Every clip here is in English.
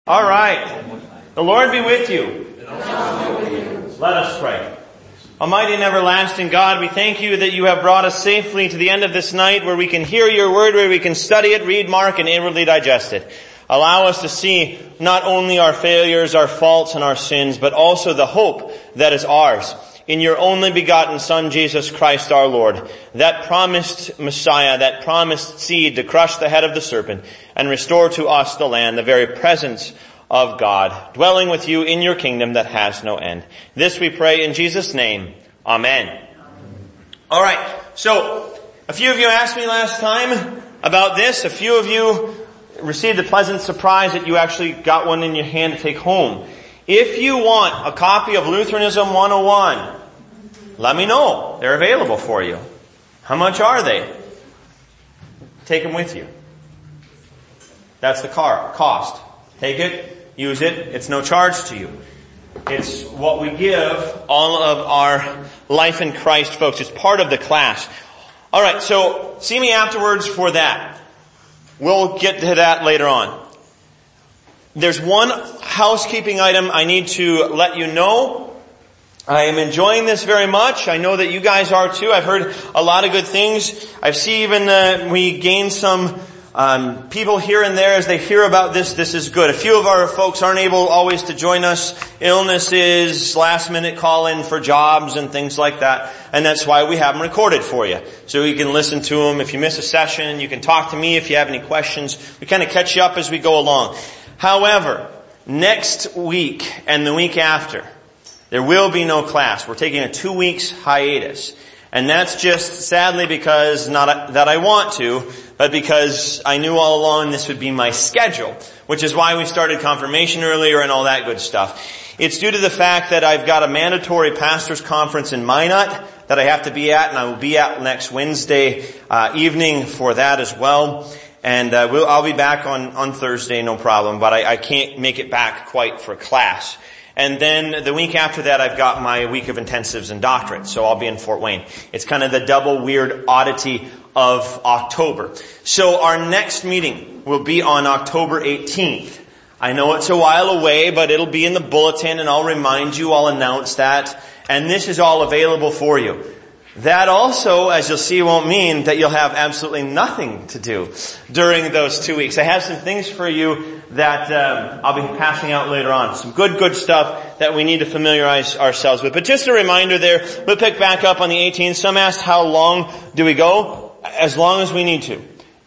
All right. The Lord be with you. Let us pray. Almighty and everlasting God, we thank you that you have brought us safely to the end of this night where we can hear your word, where we can study it, read, mark, and inwardly digest it. Allow us to see not only our failures, our faults, and our sins, but also the hope that is ours in your only begotten Son, Jesus Christ our Lord, that promised Messiah, that promised seed to crush the head of the serpent and restore to us the land, the very presence of God, dwelling with you in your kingdom that has no end. This we pray in Jesus' name. Amen. All right, so a few of you asked me last time about this. A few of you received a pleasant surprise that you actually got one in your hand to take home. If you want a copy of Lutheranism 101, let me know. They're available for you. How much are they? Take them with you. That's the cost. Take it, use it. It's no charge to you. It's what we give all of our Life in Christ folks. It's part of the class. All right, so see me afterwards for that. We'll get to that later on. There's one housekeeping item I need to let you know. I am enjoying this very much. I know that you guys are too. I've heard a lot of good things. I've seen even we gained some people here and there as they hear about this. This is good. A few of our folks aren't able always to join us. Illnesses, last minute call in for jobs and things like that. And that's why we have them recorded for you. So you can listen to them. If you miss a session, you can talk to me if you have any questions. We kind of catch you up as we go along. However, next week and the week after, there will be no class. We're taking a 2 weeks hiatus. And that's just sadly because not that I want to, but because I knew all along this would be my schedule, which is why we started confirmation earlier and all that good stuff. It's due to the fact that I've got a mandatory pastors conference in Minot that I have to be at, and I will be at next Wednesday evening for that as well. And I'll be back on Thursday, no problem, but I can't make it back quite for class. And then the week after that, I've got my week of intensives and doctorate, so I'll be in Fort Wayne. It's kind of the double weird oddity of October. So our next meeting will be on October 18th. I know it's a while away, but it'll be in the bulletin, and I'll remind you, I'll announce that. And this is all available for you. That also, as you'll see, won't mean that you'll have absolutely nothing to do during those 2 weeks. I have some things for you that I'll be passing out later on. Some good stuff that we need to familiarize ourselves with. But just a reminder there, we'll pick back up on the 18th. Some asked, how long do we go? As long as we need to.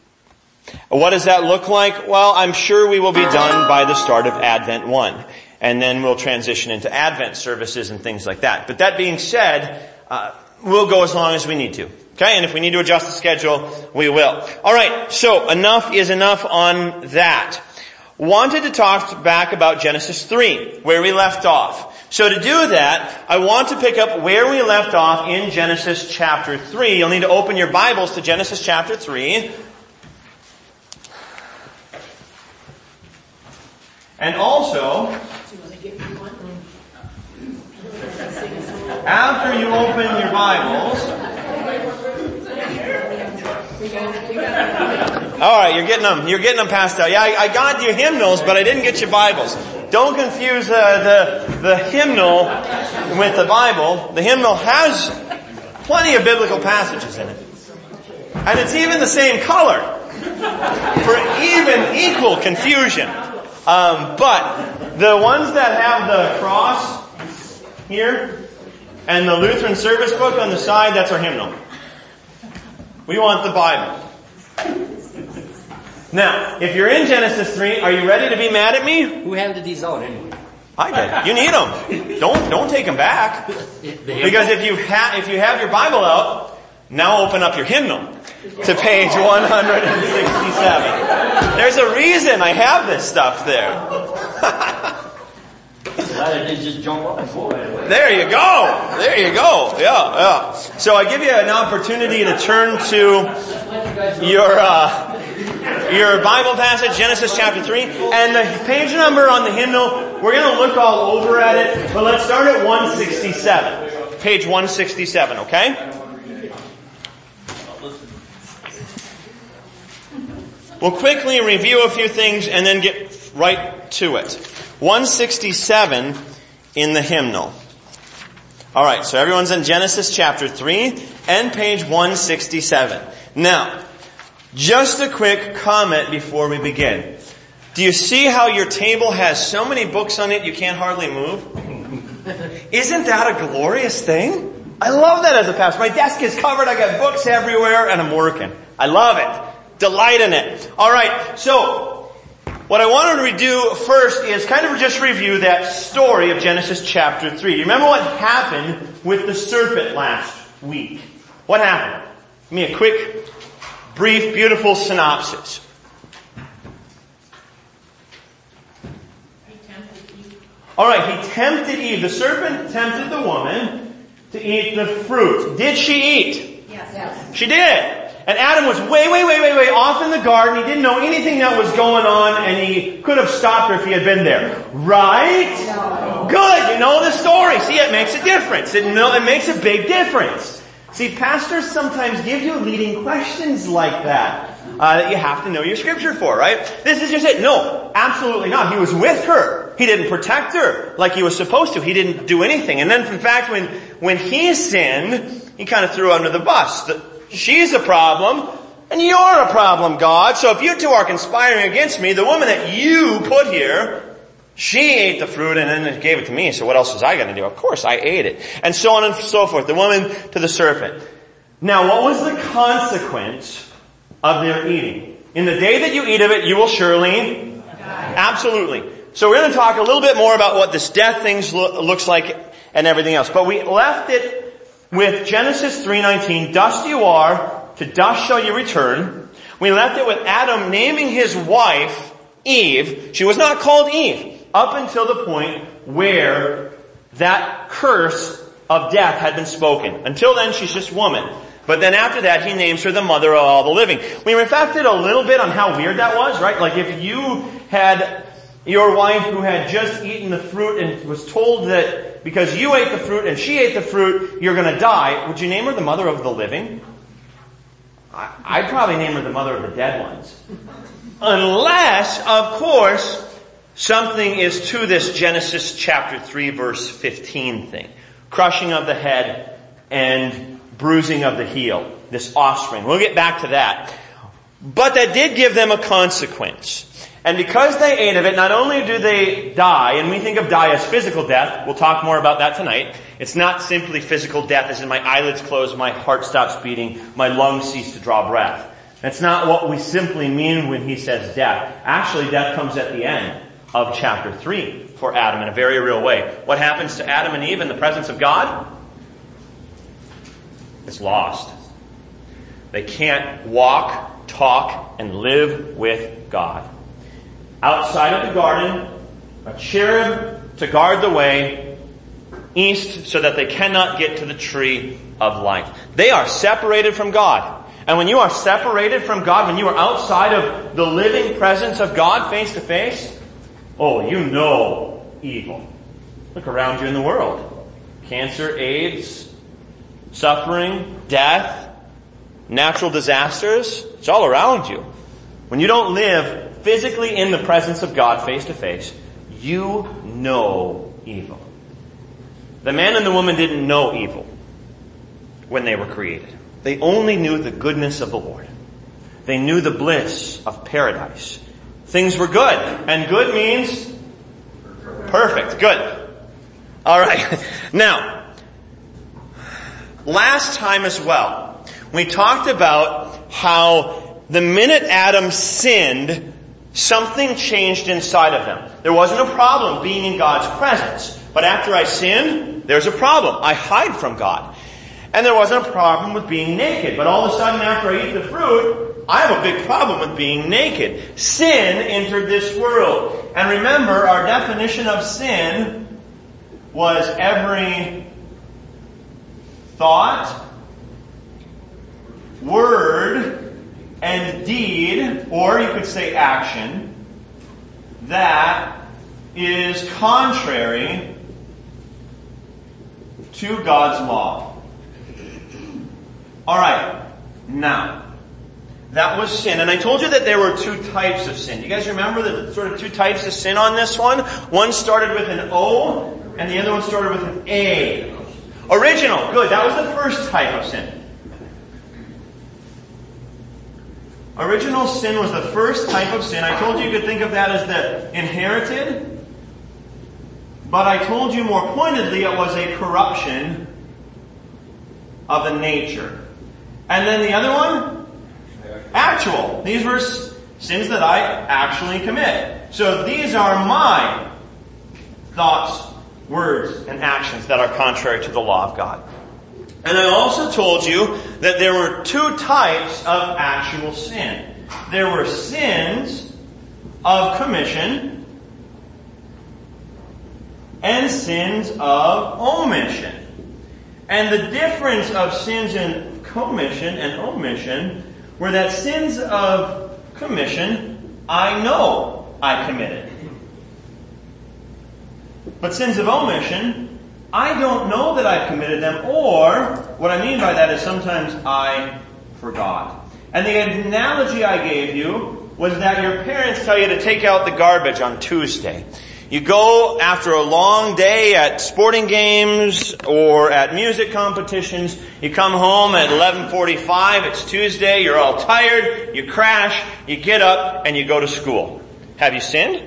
What does that look like? Well, I'm sure we will be done by the start of Advent 1. And then we'll transition into Advent services and things like that. But that being said, we'll go as long as we need to. Okay? And if we need to adjust the schedule, we will. Alright, so enough is enough on that. Wanted to talk back about Genesis 3, where we left off. So to do that, I want to pick up where we left off in Genesis chapter 3. You'll need to open your Bibles to Genesis chapter 3. And also, after you open your Bibles, alright, you're getting them passed out. Yeah, I got your hymnals, but I didn't get your Bibles. Don't confuse the hymnal with the Bible. The hymnal has plenty of biblical passages in it. And it's even the same color for even equal confusion. But the ones that have the cross here and the Lutheran service book on the side, that's our hymnal. We want the Bible. Now, if you're in Genesis 3, are you ready to be mad at me? Who handed these out anyway? I did. You need them. Don't take them back. Because if you have your Bible out, now open up your hymnal to page 167. There's a reason I have this stuff there. Just jump up and go. There you go. Yeah. So I give you an opportunity to turn to your Bible passage, Genesis chapter 3, and the page number on the hymnal, we're going to look all over at it, but let's start at 167. Page 167, okay? We'll quickly review a few things and then get right to it. 167 in the hymnal. Alright, so everyone's in Genesis chapter 3 and page 167. Now, just a quick comment before we begin. Do you see how your table has so many books on it you can't hardly move? Isn't that a glorious thing? I love that as a pastor. My desk is covered, I got books everywhere, and I'm working. I love it. Delight in it. Alright, so what I wanted to do first is kind of just review that story of Genesis chapter 3. Do you remember what happened with the serpent last week? What happened? Give me a quick, brief, beautiful synopsis. Alright, he tempted Eve. The serpent tempted the woman to eat the fruit. Did she eat? Yes. She did. And Adam was way off in the garden. He didn't know anything that was going on, and he could have stopped her if he had been there. Right? No. Good. You know the story. See, it makes a difference. It makes a big difference. See, pastors sometimes give you leading questions like that you have to know your scripture for, right? This is just it. No, absolutely not. He was with her. He didn't protect her like he was supposed to. He didn't do anything. And then, in fact, when he sinned, he kind of threw her under the bus. She's a problem, and you're a problem, God. So if you two are conspiring against me, the woman that you put here, she ate the fruit and then gave it to me. So what else was I going to do? Of course, I ate it. And so on and so forth. The woman to the serpent. Now, what was the consequence of their eating? In the day that you eat of it, you will surely die. Absolutely. So we're going to talk a little bit more about what this death thing looks like and everything else. But we left it with Genesis 3:19, dust you are, to dust shall you return. We left it with Adam naming his wife Eve. She was not called Eve up until the point where that curse of death had been spoken. Until then, she's just woman. But then after that, he names her the mother of all the living. We reflected a little bit on how weird that was, right? Like if you had your wife who had just eaten the fruit and was told that because you ate the fruit and she ate the fruit, you're going to die, would you name her the mother of the living? I'd probably name her the mother of the dead ones. Unless, of course, something is to this Genesis chapter 3 verse 15 thing. Crushing of the head and bruising of the heel. This offspring. We'll get back to that. But that did give them a consequence. And because they ate of it, not only do they die, and we think of die as physical death, we'll talk more about that tonight. It's not simply physical death as in my eyelids close, my heart stops beating, my lungs cease to draw breath. That's not what we simply mean when he says death. Actually, death comes at the end of chapter 3 for Adam in a very real way. What happens to Adam and Eve in the presence of God? It's lost. They can't walk, talk, and live with God. Outside of the garden, a cherub to guard the way east so that they cannot get to the tree of life. They are separated from God. And when you are separated from God, when you are outside of the living presence of God face to face, oh, you know evil. Look around you in the world. Cancer, AIDS, suffering, death, natural disasters. It's all around you. When you don't live physically in the presence of God face to face, you know evil. The man and the woman didn't know evil when they were created. They only knew the goodness of the Lord. They knew the bliss of paradise. Things were good. And good means perfect. Good. Alright. Now, last time as well, we talked about how the minute Adam sinned, something changed inside of them. There wasn't a problem being in God's presence. But after I sin, there's a problem. I hide from God. And there wasn't a problem with being naked. But all of a sudden after I eat the fruit, I have a big problem with being naked. Sin entered this world. And remember, our definition of sin was every thought, word, and deed, or you could say action, that is contrary to God's law. Alright, now, That was sin. And I told you that there were two types of sin. You guys remember the sort of two types of sin on this one? One started with an O, and the other one started with an A. Original. Good. That was the first type of sin. Original sin was the first type of sin. I told you could think of that as the inherited. But I told you more pointedly it was a corruption of the nature. And then the other one? Actual. These were sins that I actually commit. So these are my thoughts, words, and actions that are contrary to the law of God. And I also told you that there were two types of actual sin. There were sins of commission and sins of omission. And the difference of sins in commission and omission were that sins of commission, I know I committed. But sins of omission, I don't know that I've committed them, or what I mean by that is sometimes I forgot. And the analogy I gave you was that your parents tell you to take out the garbage on Tuesday. You go after a long day at sporting games or at music competitions. You come home at 11:45. It's Tuesday. You're all tired. You crash. You get up and you go to school. Have you sinned?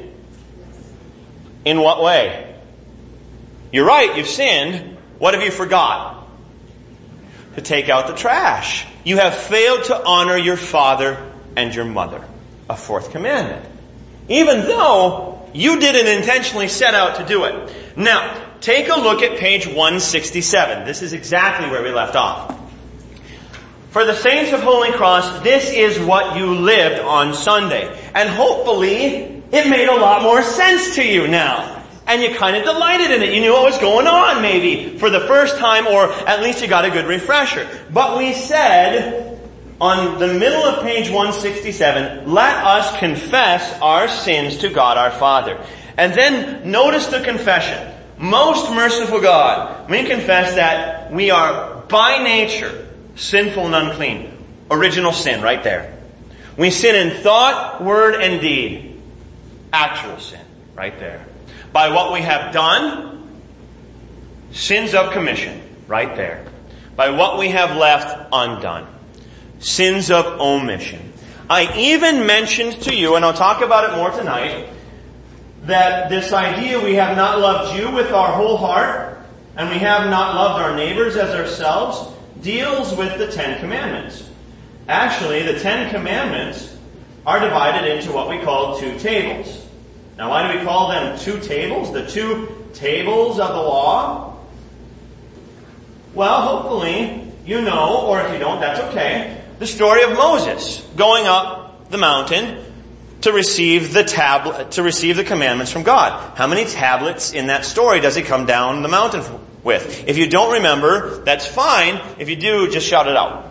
In what way? You're right. You've sinned. What have you forgot? To take out the trash. You have failed to honor your father and your mother. A fourth commandment. Even though you didn't intentionally set out to do it. Now, take a look at page 167. This is exactly where we left off. For the saints of Holy Cross, this is what you lived on Sunday. And hopefully, it made a lot more sense to you now. And you kind of delighted in it. You knew what was going on, maybe, for the first time, or at least you got a good refresher. But we said, on the middle of page 167, let us confess our sins to God our Father. And then notice the confession. Most merciful God, we confess that we are by nature sinful and unclean. Original sin right there. We sin in thought, word, and deed. Actual sin right there. By what we have done, sins of commission right there. By what we have left undone. Sins of omission. I even mentioned to you, and I'll talk about it more tonight, that this idea we have not loved you with our whole heart, and we have not loved our neighbors as ourselves, deals with the 10 Commandments. Actually, the 10 Commandments are divided into what we call two tables. Now, why do we call them two tables? The two tables of the law? Well, hopefully you know, or if you don't, that's okay. The story of Moses going up the mountain to receive the commandments from God. How many tablets in that story does he come down the mountain with? If you don't remember, that's fine. If you do, just shout it out.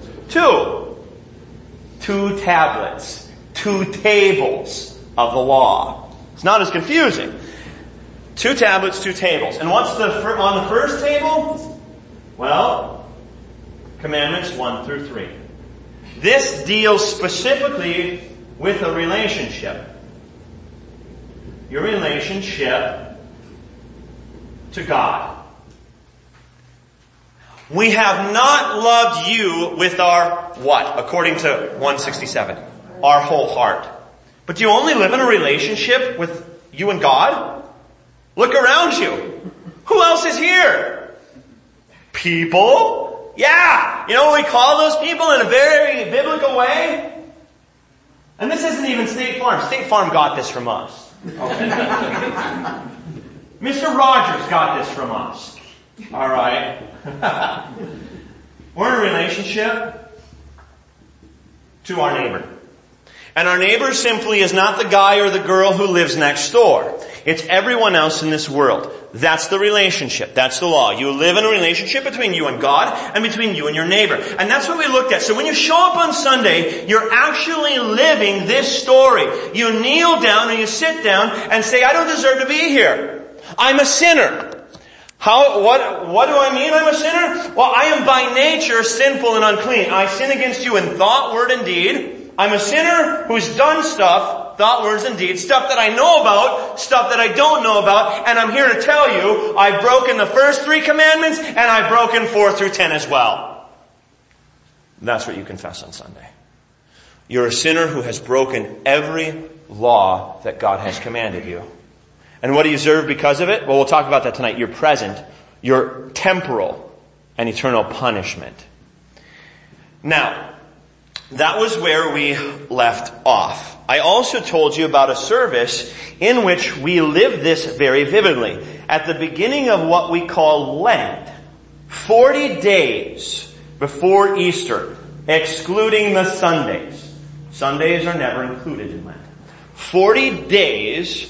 Two tablets. 2 tables of the law. It's not as confusing. 2 tablets, 2 tables. And what's on the first table? Well, commandments 1 through 3. This deals specifically with a relationship. Your relationship to God. We have not loved you with our what? According to 167. Our whole heart. But do you only live in a relationship with you and God? Look around you. Who else is here? People? Yeah! You know what we call those people in a very biblical way? And this isn't even State Farm. State Farm got this from us. Okay. Mr. Rogers got this from us. Alright. We're in a relationship to our neighbor. And our neighbor simply is not the guy or the girl who lives next door. It's everyone else in this world. That's the relationship. That's the law. You live in a relationship between you and God and between you and your neighbor. And that's what we looked at. So when you show up on Sunday, you're actually living this story. You kneel down and you sit down and say, I don't deserve to be here. I'm a sinner. What do I mean I'm a sinner? Well, I am by nature sinful and unclean. I sin against you in thought, word, and deed. I'm a sinner who's done stuff, thought, words, and deeds, stuff that I know about, stuff that I don't know about, and I'm here to tell you I've broken the first 3 commandments and I've broken 4 through 10 as well. That's what you confess on Sunday. You're a sinner who has broken every law that God has commanded you. And what do you deserve because of it? Well, we'll talk about that tonight. Your present, your temporal, and eternal punishment. Now, that was where we left off. I also told you about a service in which we live this very vividly. At the beginning of what we call Lent, 40 days before Easter, excluding the Sundays. Sundays are never included in Lent. 40 days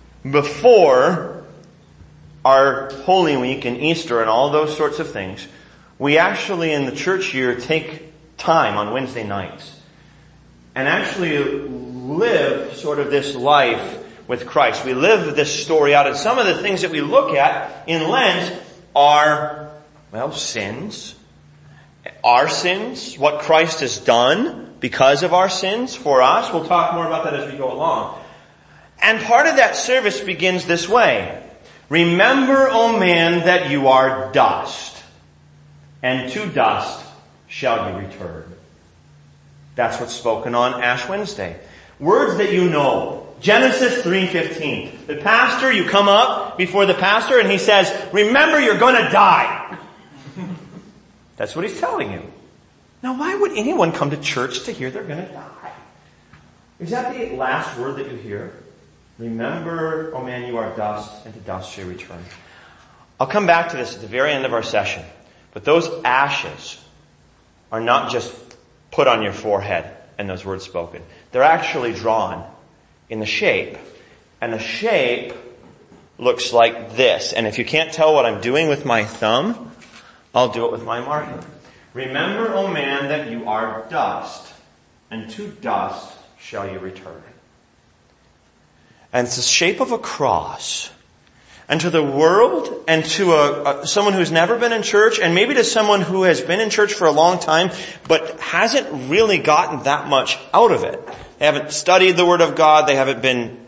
before our Holy Week and Easter and all those sorts of things, we actually in the church year take time on Wednesday nights and actually live sort of this life with Christ. We live this story out, and some of the things that we look at in Lent are, well, sins. Our sins, what Christ has done because of our sins for us. We'll talk more about that as we go along. And part of that service begins this way. Remember, O man, that you are dust, and to dust shall you return. That's what's spoken on Ash Wednesday. Words that you know. Genesis 3:15. The pastor, you come up before the pastor and he says, remember you're gonna die. That's what he's telling you. Now why would anyone come to church to hear they're gonna die? Is that the last word that you hear? Remember, O man, you are dust, and to dust shall you return. I'll come back to this at the very end of our session. But those ashes are not just put on your forehead and those words spoken. They're actually drawn in the shape. And the shape looks like this. And if you can't tell what I'm doing with my thumb, I'll do it with my marker. Remember, O man, that you are dust, and to dust shall you return. And it's the shape of a cross. And to the world, and to someone who's never been in church, and maybe to someone who has been in church for a long time, but hasn't really gotten that much out of it. They haven't studied the Word of God. They haven't been,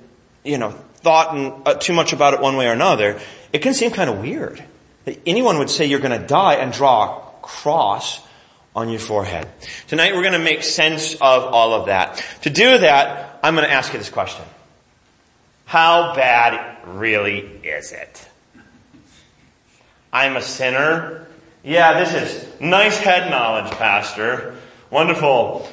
thought too much about it one way or another. It can seem kind of weird that anyone would say you're going to die and draw a cross on your forehead. Tonight we're going to make sense of all of that. To do that, I'm going to ask you this question. How bad really is it? I'm a sinner. Yeah, this is nice head knowledge, Pastor. Wonderful.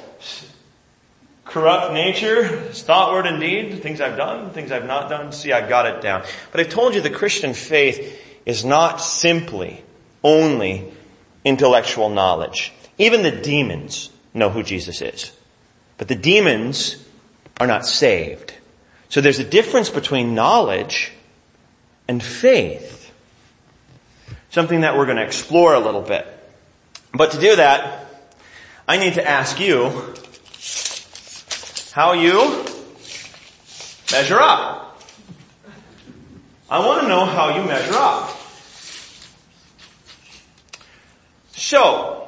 Corrupt nature, thought, word, and deed. Things I've done, things I've not done. See, I've got it down. But I've told you the Christian faith is not simply only intellectual knowledge. Even the demons know who Jesus is. But the demons are not saved. So there's a difference between knowledge and faith. Something that we're going to explore a little bit. But to do that, I need to ask you how you measure up. I want to know how you measure up. So,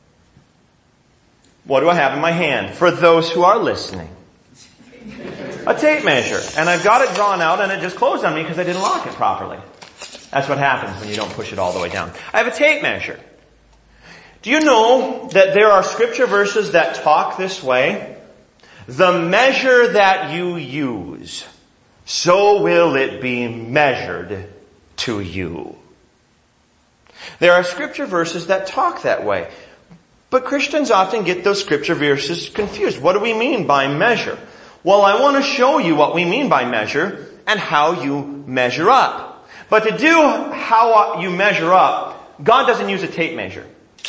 what do I have in my hand for those who are listening? A tape measure. And I've got it drawn out and it just closed on me because I didn't lock it properly. That's what happens when you don't push it all the way down. I have a tape measure. Do you know that there are scripture verses that talk this way? The measure that you use, so will it be measured to you. There are scripture verses that talk that way. But Christians often get those scripture verses confused. What do we mean by measure? Well, I want to show you what we mean by measure and how you measure up. But to do how you measure up, God doesn't use a tape measure.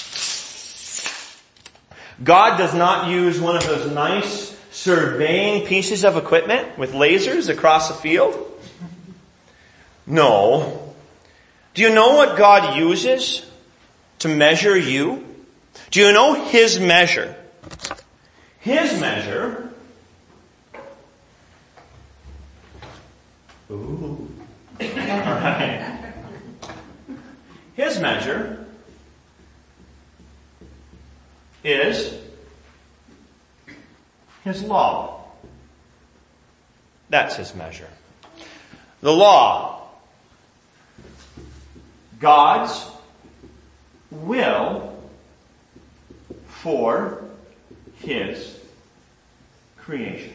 God does not use one of those nice surveying pieces of equipment with lasers across the field. No. Do you know what God uses to measure you? Do you know His measure? His measure. Ooh. All right. His measure is His law. That's His measure. The law. God's will for His creation.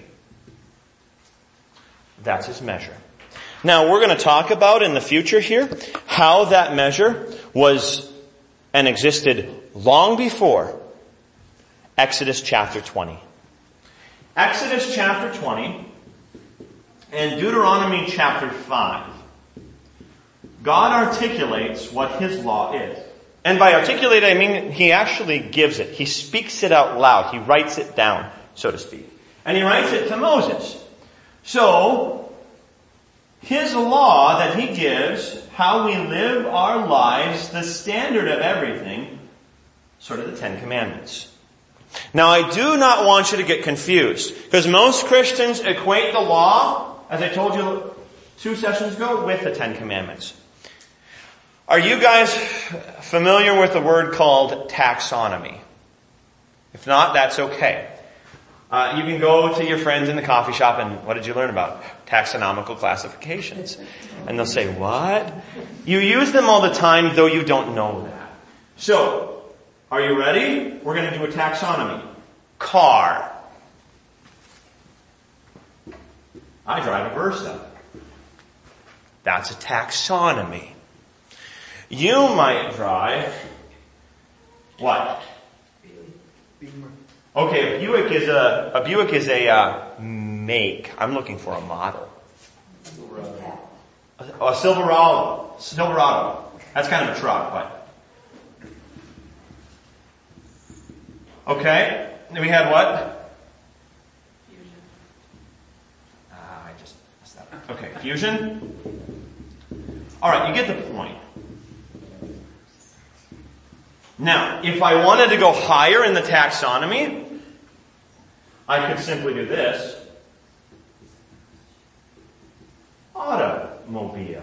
That's His measure. Now we're going to talk about in the future here how that measure was and existed long before Exodus chapter 20. Exodus chapter 20 and Deuteronomy chapter 5. God articulates what His law is. And by articulate, I mean He actually gives it. He speaks it out loud. He writes it down, so to speak. And He writes it to Moses. So, His law that He gives, how we live our lives, the standard of everything, sort of the Ten Commandments. Now I do not want you to get confused, because most Christians equate the law, as I told you 2 sessions ago, with the Ten Commandments. Are you guys familiar with the word called taxonomy? If not, that's okay. You can go to your friends in the coffee shop and what did you learn about? Taxonomical classifications. And they'll say, what? You use them all the time, though you don't know that. So, are you ready? We're going to do a taxonomy. Car. I drive a Versa. That's a taxonomy. You might drive what? Okay, a Buick is a make. I'm looking for a model. A Silverado. That's kind of a truck, but. Okay. Then we had what? Fusion. I just messed that up. Okay, Fusion. Alright, you get the point. Now, if I wanted to go higher in the taxonomy, I could simply do this. Automobile.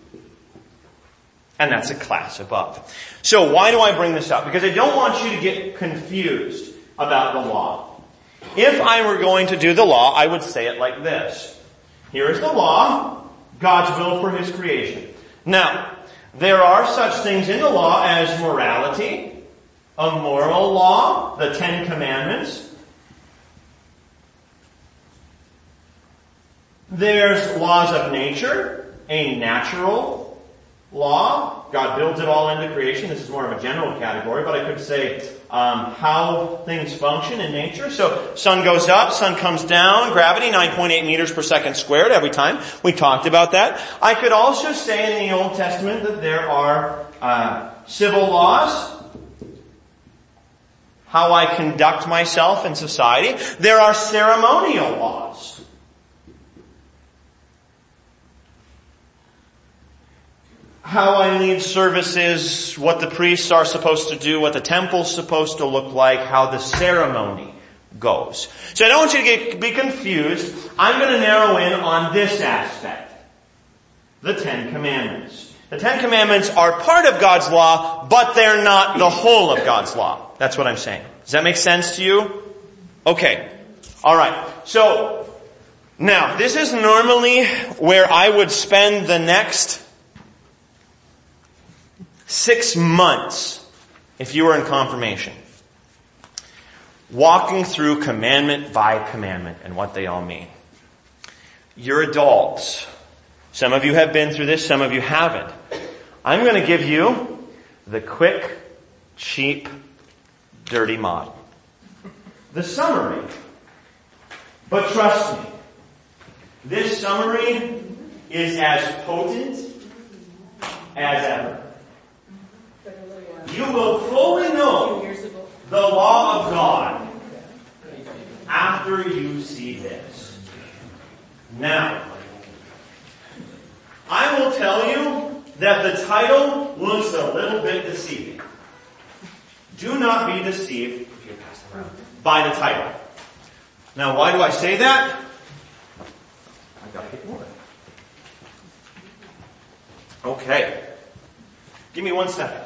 And that's a class above. So why do I bring this up? Because I don't want you to get confused about the law. If I were going to do the law, I would say it like this. Here is the law, God's will for His creation. Now, there are such things in the law as morality, a moral law, the Ten Commandments. There's laws of nature, a natural law. God builds it all into creation. This is more of a general category, but I could say how things function in nature. So sun goes up, sun comes down, gravity 9.8 meters per second squared every time. We talked about that. I could also say in the Old Testament that there are civil laws, how I conduct myself in society. There are ceremonial laws. How I lead services, what the priests are supposed to do, what the temple's supposed to look like, how the ceremony goes. So I don't want you to be confused. I'm going to narrow in on this aspect. The Ten Commandments. The Ten Commandments are part of God's law, but they're not the whole of God's law. That's what I'm saying. Does that make sense to you? Okay. Alright. So, now, this is normally where I would spend the next 6 months, if you were in confirmation, walking through commandment by commandment and what they all mean. You're adults. Some of you have been through this, some of you haven't. I'm going to give you the quick, cheap, dirty model. The summary. But trust me, this summary is as potent as ever. You will fully know the law of God after you see this. Now, I will tell you that the title looks a little bit deceiving. Do not be deceived by the title. Now, why do I say that? I've got to get more. Okay. Give me 1 second.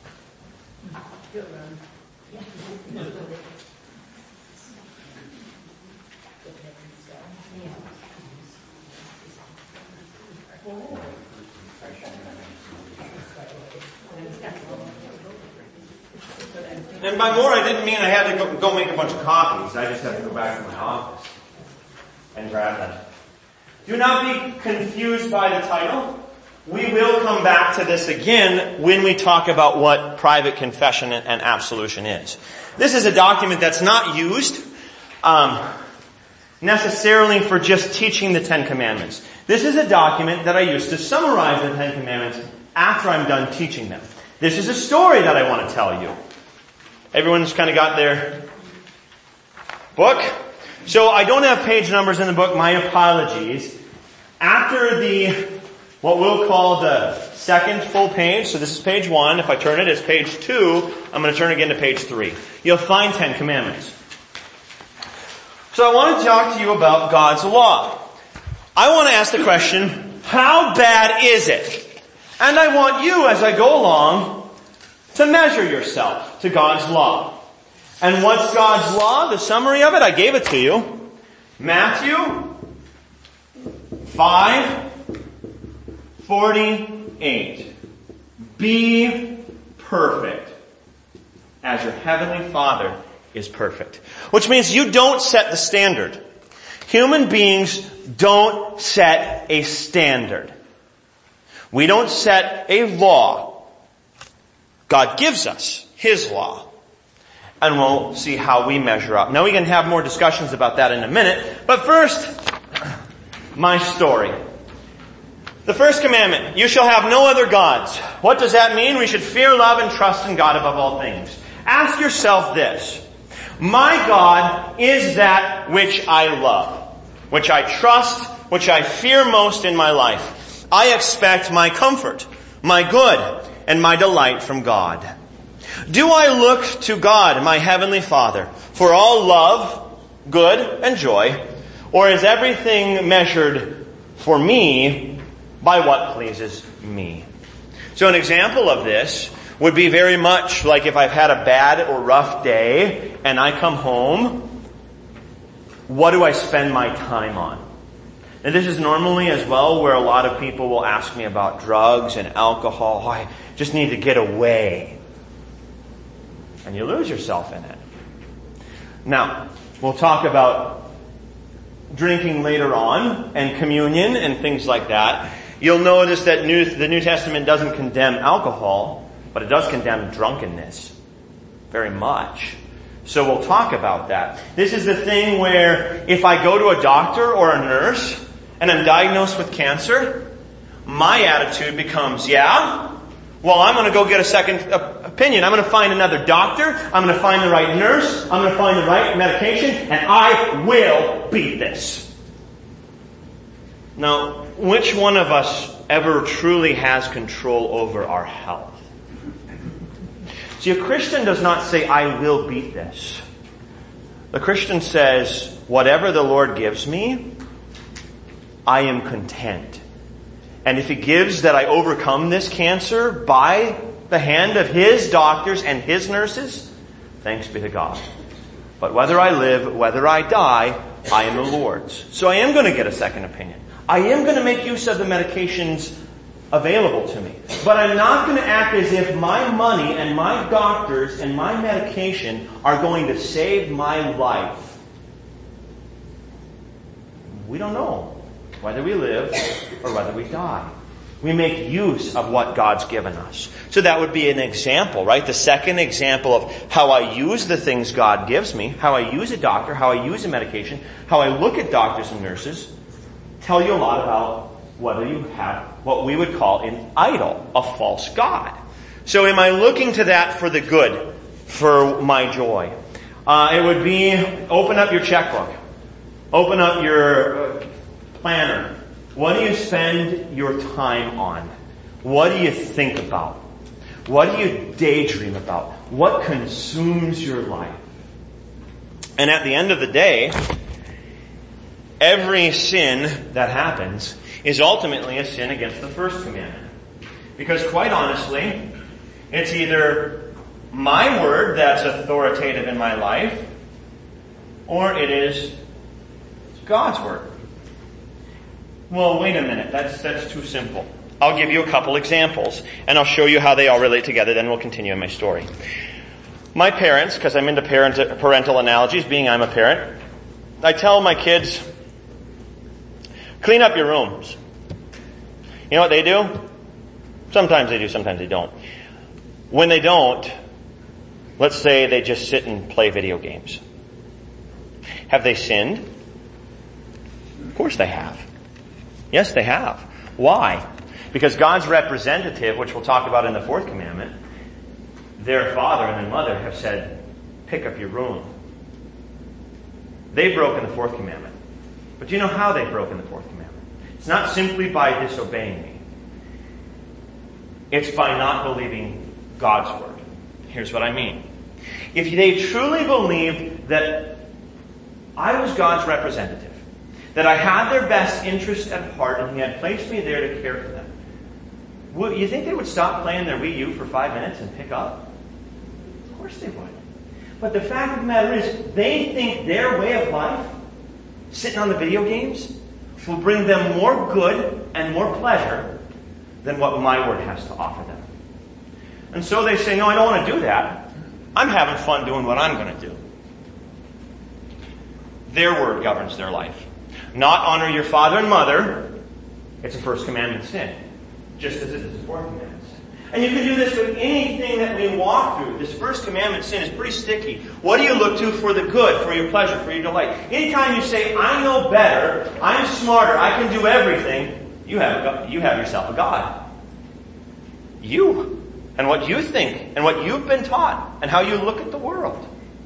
And by more, I didn't mean I had to go make a bunch of copies. I just had to go back to my office and grab them. Do not be confused by the title. We will come back to this again when we talk about what private confession and absolution is. This is a document that's not used necessarily for just teaching the 10 Commandments. This is a document that I use to summarize the 10 Commandments after I'm done teaching them. This is a story that I want to tell you. Everyone's kind of got their book. So I don't have page numbers in the book. My apologies. After what we'll call the second full page, so this is page 1. If I turn it, it's page 2. I'm going to turn again to page 3. You'll find 10 Commandments. So I want to talk to you about God's law. I want to ask the question, how bad is it? And I want you, as I go along, to measure yourself to God's law. And what's God's law? The summary of it, I gave it to you. Matthew 5:48. Be perfect as your heavenly Father is perfect. Which means you don't set the standard. Human beings don't set a standard. We don't set a law. God gives us His law. And we'll see how we measure up. Now we can have more discussions about that in a minute. But first, my story. The first commandment, you shall have no other gods. What does that mean? We should fear, love, and trust in God above all things. Ask yourself this. My God is that which I love, which I trust, which I fear most in my life. I expect my comfort, my good, and my delight from God. Do I look to God, my heavenly Father, for all love, good, and joy, or is everything measured for me by what pleases me? So an example of this would be very much like if I've had a bad or rough day and I come home, what do I spend my time on? And this is normally as well where a lot of people will ask me about drugs and alcohol. Oh, I just need to get away. And you lose yourself in it. Now, we'll talk about drinking later on and communion and things like that. You'll notice that the New Testament doesn't condemn alcohol, but it does condemn drunkenness very much. So we'll talk about that. This is the thing where if I go to a doctor or a nurse and I'm diagnosed with cancer, my attitude becomes, well, I'm going to go get a second opinion. I'm going to find another doctor. I'm going to find the right nurse. I'm going to find the right medication, and I will beat this. Now, which one of us ever truly has control over our health? See, a Christian does not say, I will beat this. The Christian says, whatever the Lord gives me, I am content. And if He gives that I overcome this cancer by the hand of His doctors and His nurses, thanks be to God. But whether I live, whether I die, I am the Lord's. So I am going to get a second opinion. I am going to make use of the medications available to me. But I'm not going to act as if my money and my doctors and my medication are going to save my life. We don't know whether we live or whether we die. We make use of what God's given us. So that would be an example, right? The second example of how I use the things God gives me, how I use a doctor, how I use a medication, how I look at doctors and nurses, tell you a lot about whether you have what we would call an idol, a false god. So am I looking to that for the good, for my joy? It would be, open up your checkbook. Open up your planner. What do you spend your time on? What do you think about? What do you daydream about? What consumes your life? And at the end of the day, every sin that happens is ultimately a sin against the first commandment. Because quite honestly, it's either my word that's authoritative in my life, or it is God's word. Well, wait a minute. That's too simple. I'll give you a couple examples, and I'll show you how they all relate together, then we'll continue in my story. My parents, because I'm into parental analogies, being I'm a parent, I tell my kids, clean up your rooms. You know what they do? Sometimes they do, sometimes they don't. When they don't, let's say they just sit and play video games. Have they sinned? Of course they have. Yes, they have. Why? Because God's representative, which we'll talk about in the fourth commandment, their father and their mother have said, pick up your room. They've broken the fourth commandment. But do you know how they've broken the fourth commandment? It's not simply by disobeying me. It's by not believing God's word. Here's what I mean. If they truly believed that I was God's representative, that I had their best interest at heart and He had placed me there to care for them, you think they would stop playing their Wii U for 5 minutes and pick up? Of course they would. But the fact of the matter is, they think their way of life, sitting on the video games, will bring them more good and more pleasure than what my word has to offer them. And so they say, no, I don't want to do that. I'm having fun doing what I'm going to do. Their word governs their life. Not honor your father and mother. It's a first commandment sin. Just as it is a fourth commandment sin. And you can do this with anything that we walk through. This first commandment sin is pretty sticky. What do you look to for the good, for your pleasure, for your delight? Anytime you say, I know better, I'm smarter, I can do everything, you have yourself a God. You. And what you think, and what you've been taught, and how you look at the world.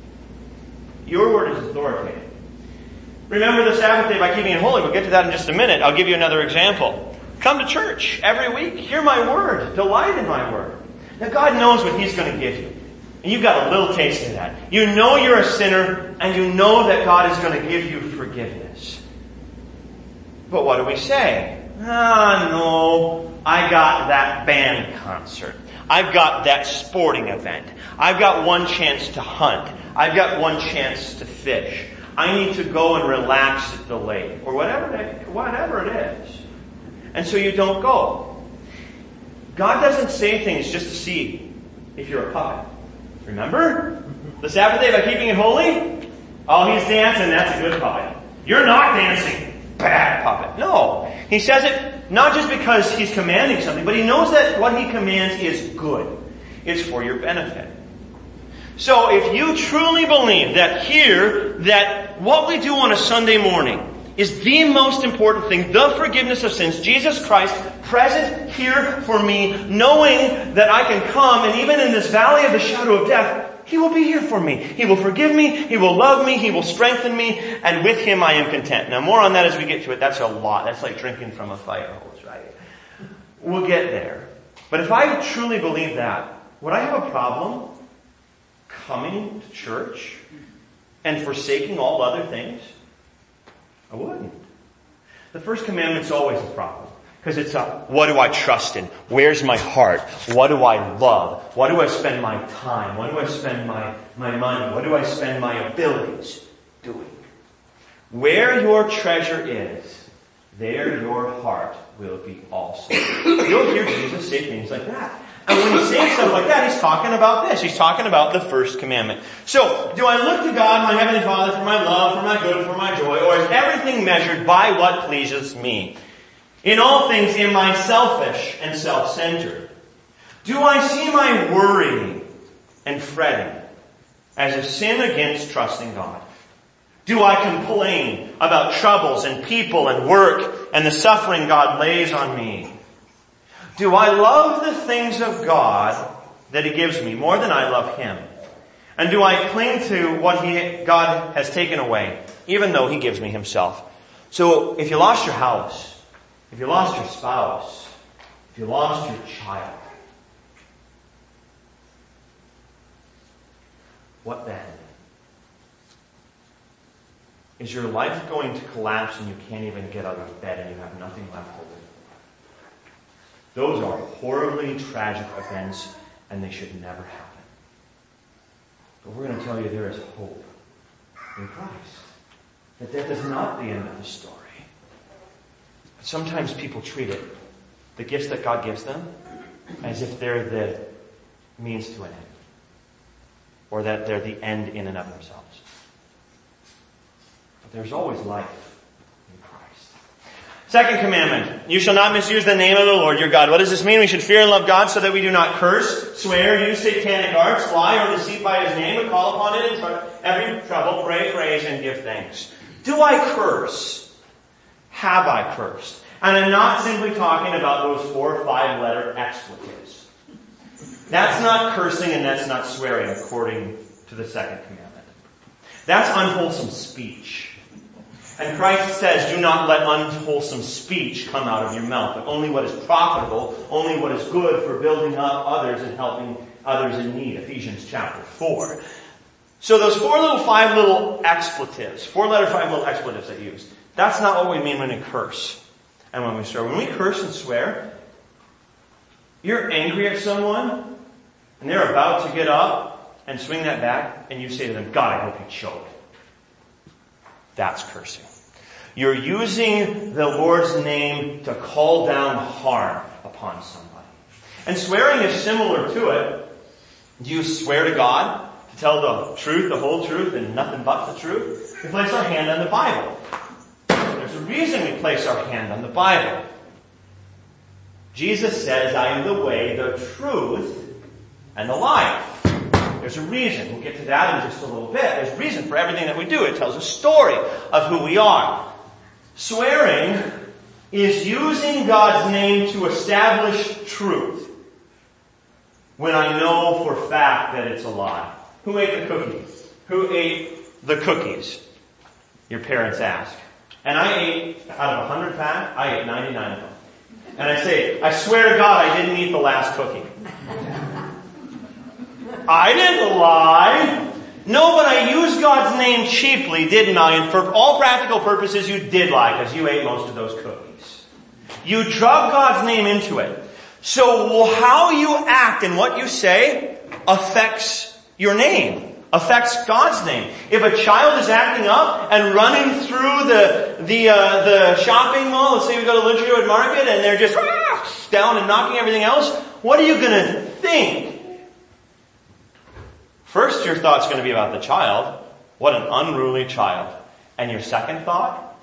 Your word is authoritative. Remember the Sabbath day by keeping it holy. We'll get to that in just a minute. I'll give you another example. Come to church every week. Hear my word. Delight in my word. Now God knows what He's going to give you. And you've got a little taste of that. You know you're a sinner, and you know that God is going to give you forgiveness. But what do we say? No, I got that band concert. I've got that sporting event. I've got one chance to hunt. I've got one chance to fish. I need to go and relax at the lake. Or whatever it is. And so you don't go. God doesn't say things just to see if you're a puppet. Remember? The Sabbath day by keeping it holy? Oh, he's dancing. That's a good puppet. You're not dancing. Bad puppet. No. He says it not just because He's commanding something, but He knows that what He commands is good. It's for your benefit. So if you truly believe that what we do on a Sunday morning is the most important thing, the forgiveness of sins, Jesus Christ present here for me, knowing that I can come, and even in this valley of the shadow of death, He will be here for me. He will forgive me. He will love me. He will strengthen me. And with Him I am content. Now more on that as we get to it. That's a lot. That's like drinking from a fire hose, right? We'll get there. But if I truly believe that, would I have a problem coming to church and forsaking all other things? I wouldn't. The first commandment's always a problem. Because it's what do I trust in? Where's my heart? What do I love? What do I spend my time? What do I spend my money? What do I spend my abilities doing? Where your treasure is, there your heart will be also. You'll hear Jesus say things like that. And when He's saying stuff like that, He's talking about this. He's talking about the first commandment. So, do I look to God, my Heavenly Father, for my love, for my good, for my joy, or is everything measured by what pleases me? In all things, am I selfish and self-centered? Do I see my worrying and fretting as a sin against trusting God? Do I complain about troubles and people and work and the suffering God lays on me? Do I love the things of God that He gives me more than I love Him? And do I cling to what God has taken away, even though He gives me Himself? So if you lost your house, if you lost your spouse, if you lost your child, what then? Is your life going to collapse and you can't even get out of bed and you have nothing left to live Those are horribly tragic events, and they should never happen. But we're going to tell you there is hope in Christ. That death is not the end of the story. But sometimes people treat it, the gifts that God gives them, as if they're the means to an end. Or that they're the end in and of themselves. But there's always life in Christ. Second commandment, you shall not misuse the name of the Lord your God. What does this mean? We should fear and love God so that we do not curse, swear, use satanic arts, lie, or deceive by His name, but call upon it in every trouble, pray, praise, and give thanks. Do I curse? Have I cursed? And I'm not simply talking about those 4 or 5 letter expletives. That's not cursing and that's not swearing according to the second commandment. That's unwholesome speech. And Christ says, do not let unwholesome speech come out of your mouth, but only what is profitable, only what is good for building up others and helping others in need. Ephesians chapter 4. So those 5 little expletives, 4-letter 5 little expletives I used, that's not what we mean when we curse and when we swear. When we curse and swear, you're angry at someone, and they're about to get up and swing that back, and you say to them, God, I hope you choke. That's cursing. You're using the Lord's name to call down harm upon somebody. And swearing is similar to it. Do you swear to God to tell the truth, the whole truth, and nothing but the truth? We place our hand on the Bible. There's a reason we place our hand on the Bible. Jesus says, I am the way, the truth, and the life. There's a reason. We'll get to that in just a little bit. There's a reason for everything that we do. It tells a story of who we are. Swearing is using God's name to establish truth when I know for fact that it's a lie. Who ate the cookies? Who ate the cookies? Your parents ask. And I ate, out of 100 pack, I ate 99 of them. And I say, I swear to God I didn't eat the last cookie. I didn't lie. No, but I used God's name cheaply, didn't I? And for all practical purposes, you did lie because you ate most of those cookies. You drug God's name into it. So how you act and what you say affects your name, affects God's name. If a child is acting up and running through the shopping mall, let's say we go to Litchfield Market and they're just down and knocking everything else, what are you going to think? First, your thought's going to be about the child. What an unruly child. And your second thought?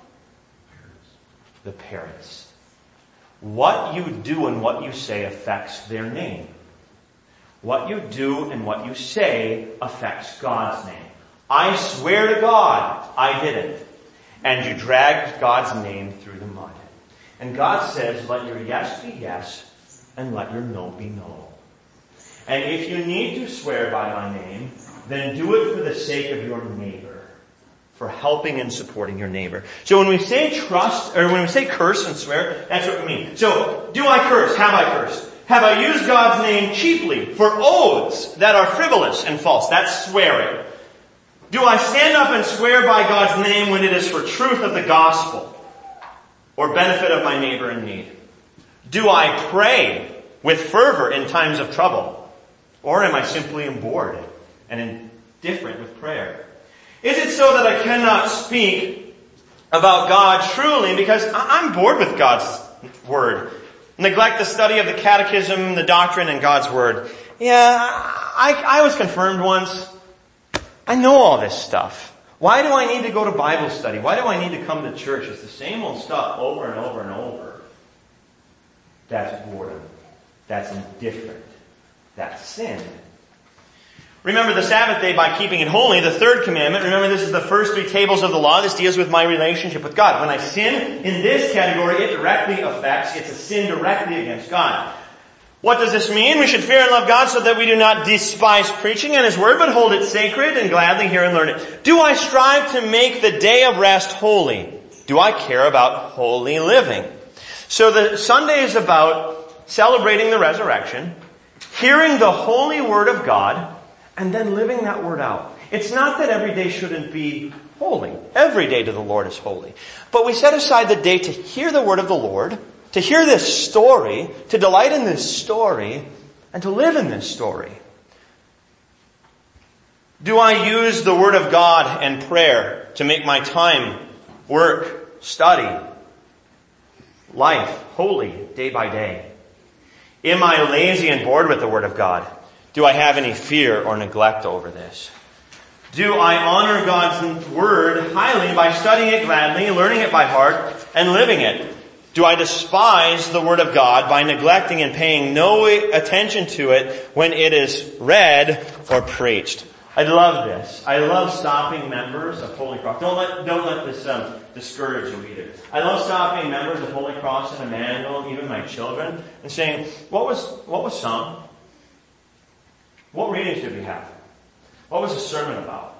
The parents. What you do and what you say affects their name. What you do and what you say affects God's name. I swear to God, I didn't. And you dragged God's name through the mud. And God says, let your yes be yes, and let your no be no. And if you need to swear by my name, then do it for the sake of your neighbor, for helping and supporting your neighbor. So when we say trust, or when we say curse and swear, that's what we mean. So, do I curse? Have I cursed? Have I used God's name cheaply for oaths that are frivolous and false? That's swearing. Do I stand up and swear by God's name when it is for truth of the gospel or benefit of my neighbor in need? Do I pray with fervor in times of trouble? Or am I simply bored and indifferent with prayer? Is it so that I cannot speak about God truly because I'm bored with God's word? Neglect the study of the catechism, the doctrine, and God's word. Yeah, I was confirmed once. I know all this stuff. Why do I need to go to Bible study? Why do I need to come to church? It's the same old stuff over and over and over. That's boredom. That's indifferent. That's sin. Remember the Sabbath day by keeping it holy, the third commandment. Remember this is the first 3 tables of the law. This deals with my relationship with God. When I sin in this category, it directly affects, it's a sin directly against God. What does this mean? We should fear and love God so that we do not despise preaching and His word, but hold it sacred and gladly hear and learn it. Do I strive to make the day of rest holy? Do I care about holy living? So the Sunday is about celebrating the resurrection, hearing the holy word of God, and then living that word out. It's not that every day shouldn't be holy. Every day to the Lord is holy. But we set aside the day to hear the word of the Lord, to hear this story, to delight in this story, and to live in this story? Do I use the Word of God and prayer to make my time, work, study, life holy day by day? Am I lazy and bored with the Word of God? Do I have any fear or neglect over this? Do I honor God's Word highly by studying it gladly, learning it by heart, and living it? Do I despise the Word of God by neglecting and paying no attention to it when it is read or preached? I love this. I love stopping members of Holy Cross. Don't let this discourage you either. I love stopping members of Holy Cross and Emmanuel, even my children, and saying, what was sung? What readings did we have? What was the sermon about?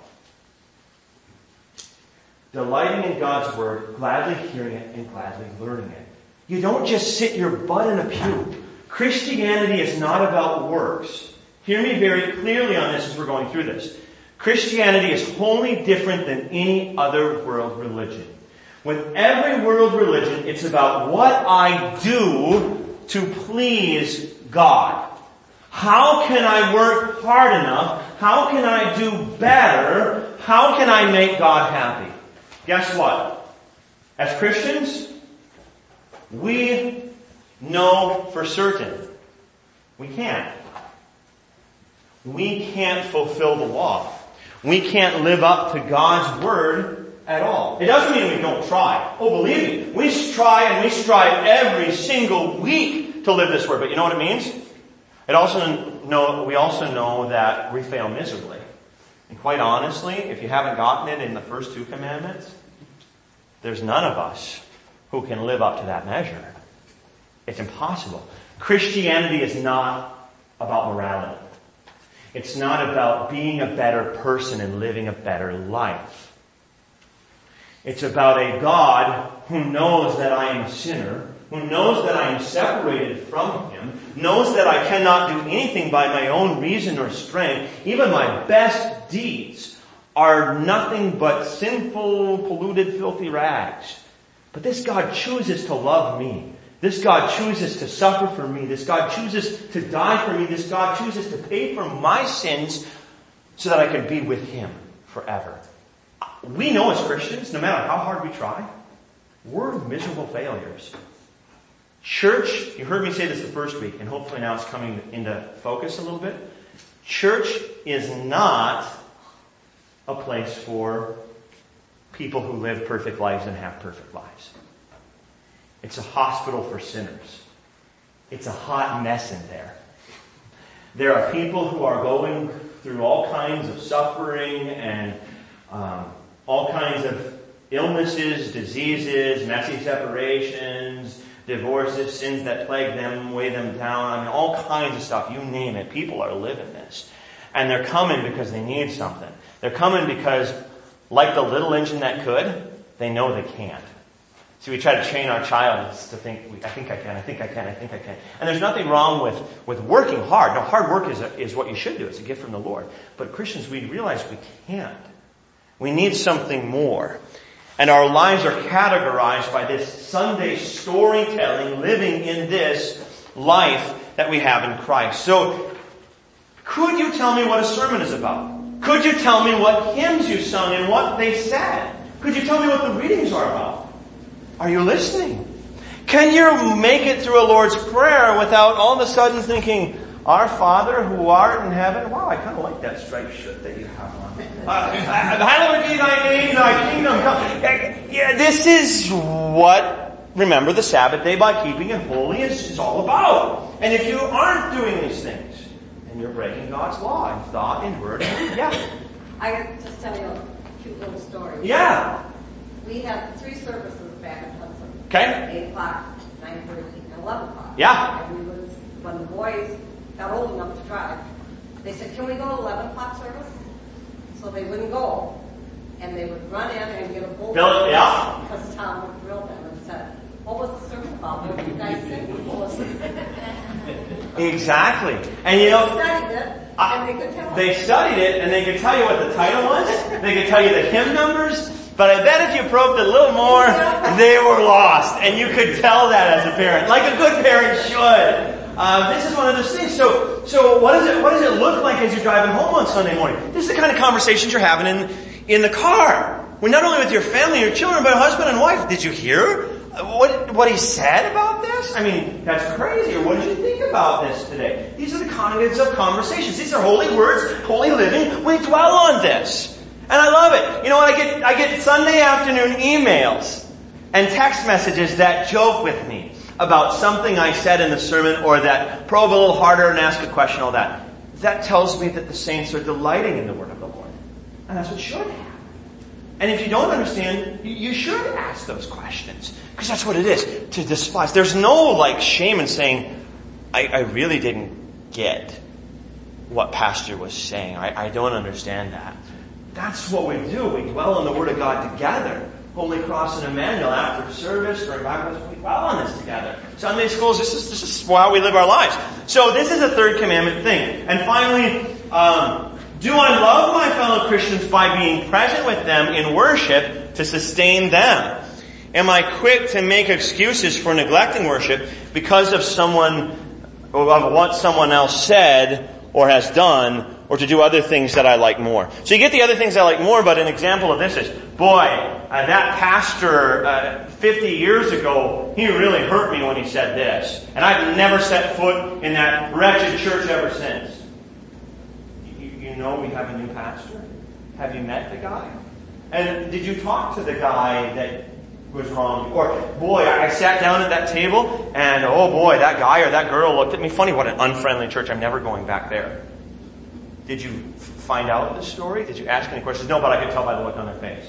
Delighting in God's Word, gladly hearing it, and gladly learning it. You don't just sit your butt in a pew. Christianity is not about works. Hear me very clearly on this as we're going through this. Christianity is wholly different than any other world religion. With every world religion, it's about what I do to please God. How can I work hard enough? How can I do better? How can I make God happy? Guess what? As Christians, we know for certain we can't. We can't fulfill the law. We can't live up to God's Word at all. It doesn't mean we don't try. Oh, believe me, we try and we strive every single week to live this Word. But you know what it means? We also know that we fail miserably. And quite honestly, if you haven't gotten it in the first 2 commandments, there's none of us who can live up to that measure. It's impossible. Christianity is not about morality. It's not about being a better person and living a better life. It's about a God who knows that I am a sinner, who knows that I am separated from Him, knows that I cannot do anything by my own reason or strength. Even my best deeds are nothing but sinful, polluted, filthy rags. But this God chooses to love me. This God chooses to suffer for me. This God chooses to die for me. This God chooses to pay for my sins so that I can be with Him forever. We know as Christians, no matter how hard we try, we're miserable failures. Church, you heard me say this the first week, and hopefully now it's coming into focus a little bit. Church is not a place for people who live perfect lives and have perfect lives. It's a hospital for sinners. It's a hot mess in there. There are people who are going through all kinds of suffering and all kinds of illnesses, diseases, messy separations, divorces, sins that plague them, weigh them down. I mean, all kinds of stuff. You name it. People are living this. And they're coming because they need something. They're coming because, like the little engine that could, they know they can't. See, we try to train our child to think, I think I can. And there's nothing wrong with working hard. No, hard work is what you should do. It's a gift from the Lord. But Christians, we realize we can't. We need something more. And our lives are categorized by this Sunday storytelling, living in this life that we have in Christ. So, could you tell me what a sermon is about? Could you tell me what hymns you sung and what they said? Could you tell me what the readings are about? Are you listening? Can you make it through a Lord's Prayer without all of a sudden thinking, Our Father who art in heaven? Wow, I kind of like that striped shirt that you have on. Hallowed be thy name, thy kingdom come. Yeah, this is what, remember, the Sabbath day by keeping it holy is all about. And if you aren't doing these things, then you're breaking God's law in thought, in word, and deed. Yeah. I can just tell you a cute little story. Yeah. We had 3 services back in Hudson. Okay. 8 o'clock, 9:30, and 11 o'clock. Yeah. And we would, when the boys got old enough to drive, they said, can we go to 11 o'clock service? So they wouldn't go. And they would run in and get a bull. Yeah. Because Tom would drill them and said, what was the sermon about? What did you guys think? Exactly. And you know, they studied it, and they could tell they studied it, and they could tell you what the title was. They could tell you the hymn numbers. But I bet if you probed a little more, they were lost. And you could tell that as a parent, like a good parent should. This is one of those things. So what does it look like as you're driving home on Sunday morning? This is the kind of conversations you're having in the car. Well, not only with your family, your children, but husband and wife. Did you hear what he said about this? I mean, that's crazy. Or what did you think about this today? These are the kinds of conversations. These are holy words, holy living. We dwell on this. And I love it. You know what? I get Sunday afternoon emails and text messages that joke with me about something I said in the sermon, or that probe a little harder and ask a question, all that. That tells me that the saints are delighting in the word of the Lord. And that's what should happen. And if you don't understand, you should ask those questions. Because that's what it is, to despise. There's no shame in saying, I really didn't get what Pastor was saying. I don't understand that. That's what we do. We dwell on the Word of God together. Holy Cross and Emmanuel, after service, during Bible, we dwell on this together. Sunday schools, this is how we live our lives. So this is a third commandment thing. And finally, do I love my fellow Christians by being present with them in worship to sustain them? Am I quick to make excuses for neglecting worship because of what someone else said or has done, or to do other things that I like more? So you get the other things I like more, but an example of this is, that pastor 50 years ago, he really hurt me when he said this. And I've never set foot in that wretched church ever since. You know we have a new pastor? Have you met the guy? And did you talk to the guy that was wrong? Or, I sat down at that table and, that guy or that girl looked at me funny. What an unfriendly church. I'm never going back there. Did you find out the story? Did you ask any questions? No, but I could tell by the look on their face.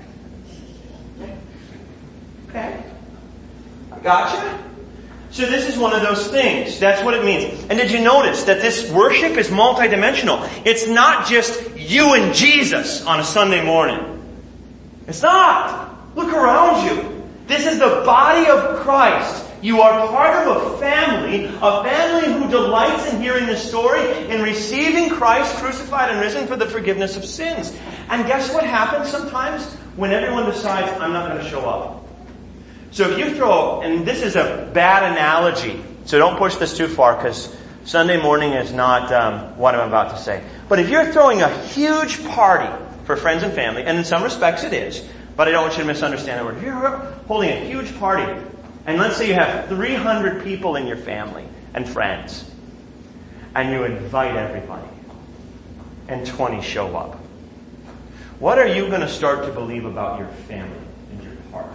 Okay. I gotcha. So this is one of those things. That's what it means. And did you notice that this worship is multidimensional? It's not just you and Jesus on a Sunday morning. It's not. Look around you. This is the body of Christ. You are part of a family who delights in hearing the story, in receiving Christ crucified and risen for the forgiveness of sins. And guess what happens sometimes when everyone decides, I'm not going to show up? So if you throw, and this is a bad analogy, so don't push this too far because Sunday morning is not what I'm about to say. But if you're throwing a huge party for friends and family, and in some respects it is, but I don't want you to misunderstand the word. If you're holding a huge party, and let's say you have 300 people in your family and friends, and you invite everybody, and 20 show up, what are you going to start to believe about your family and your heart?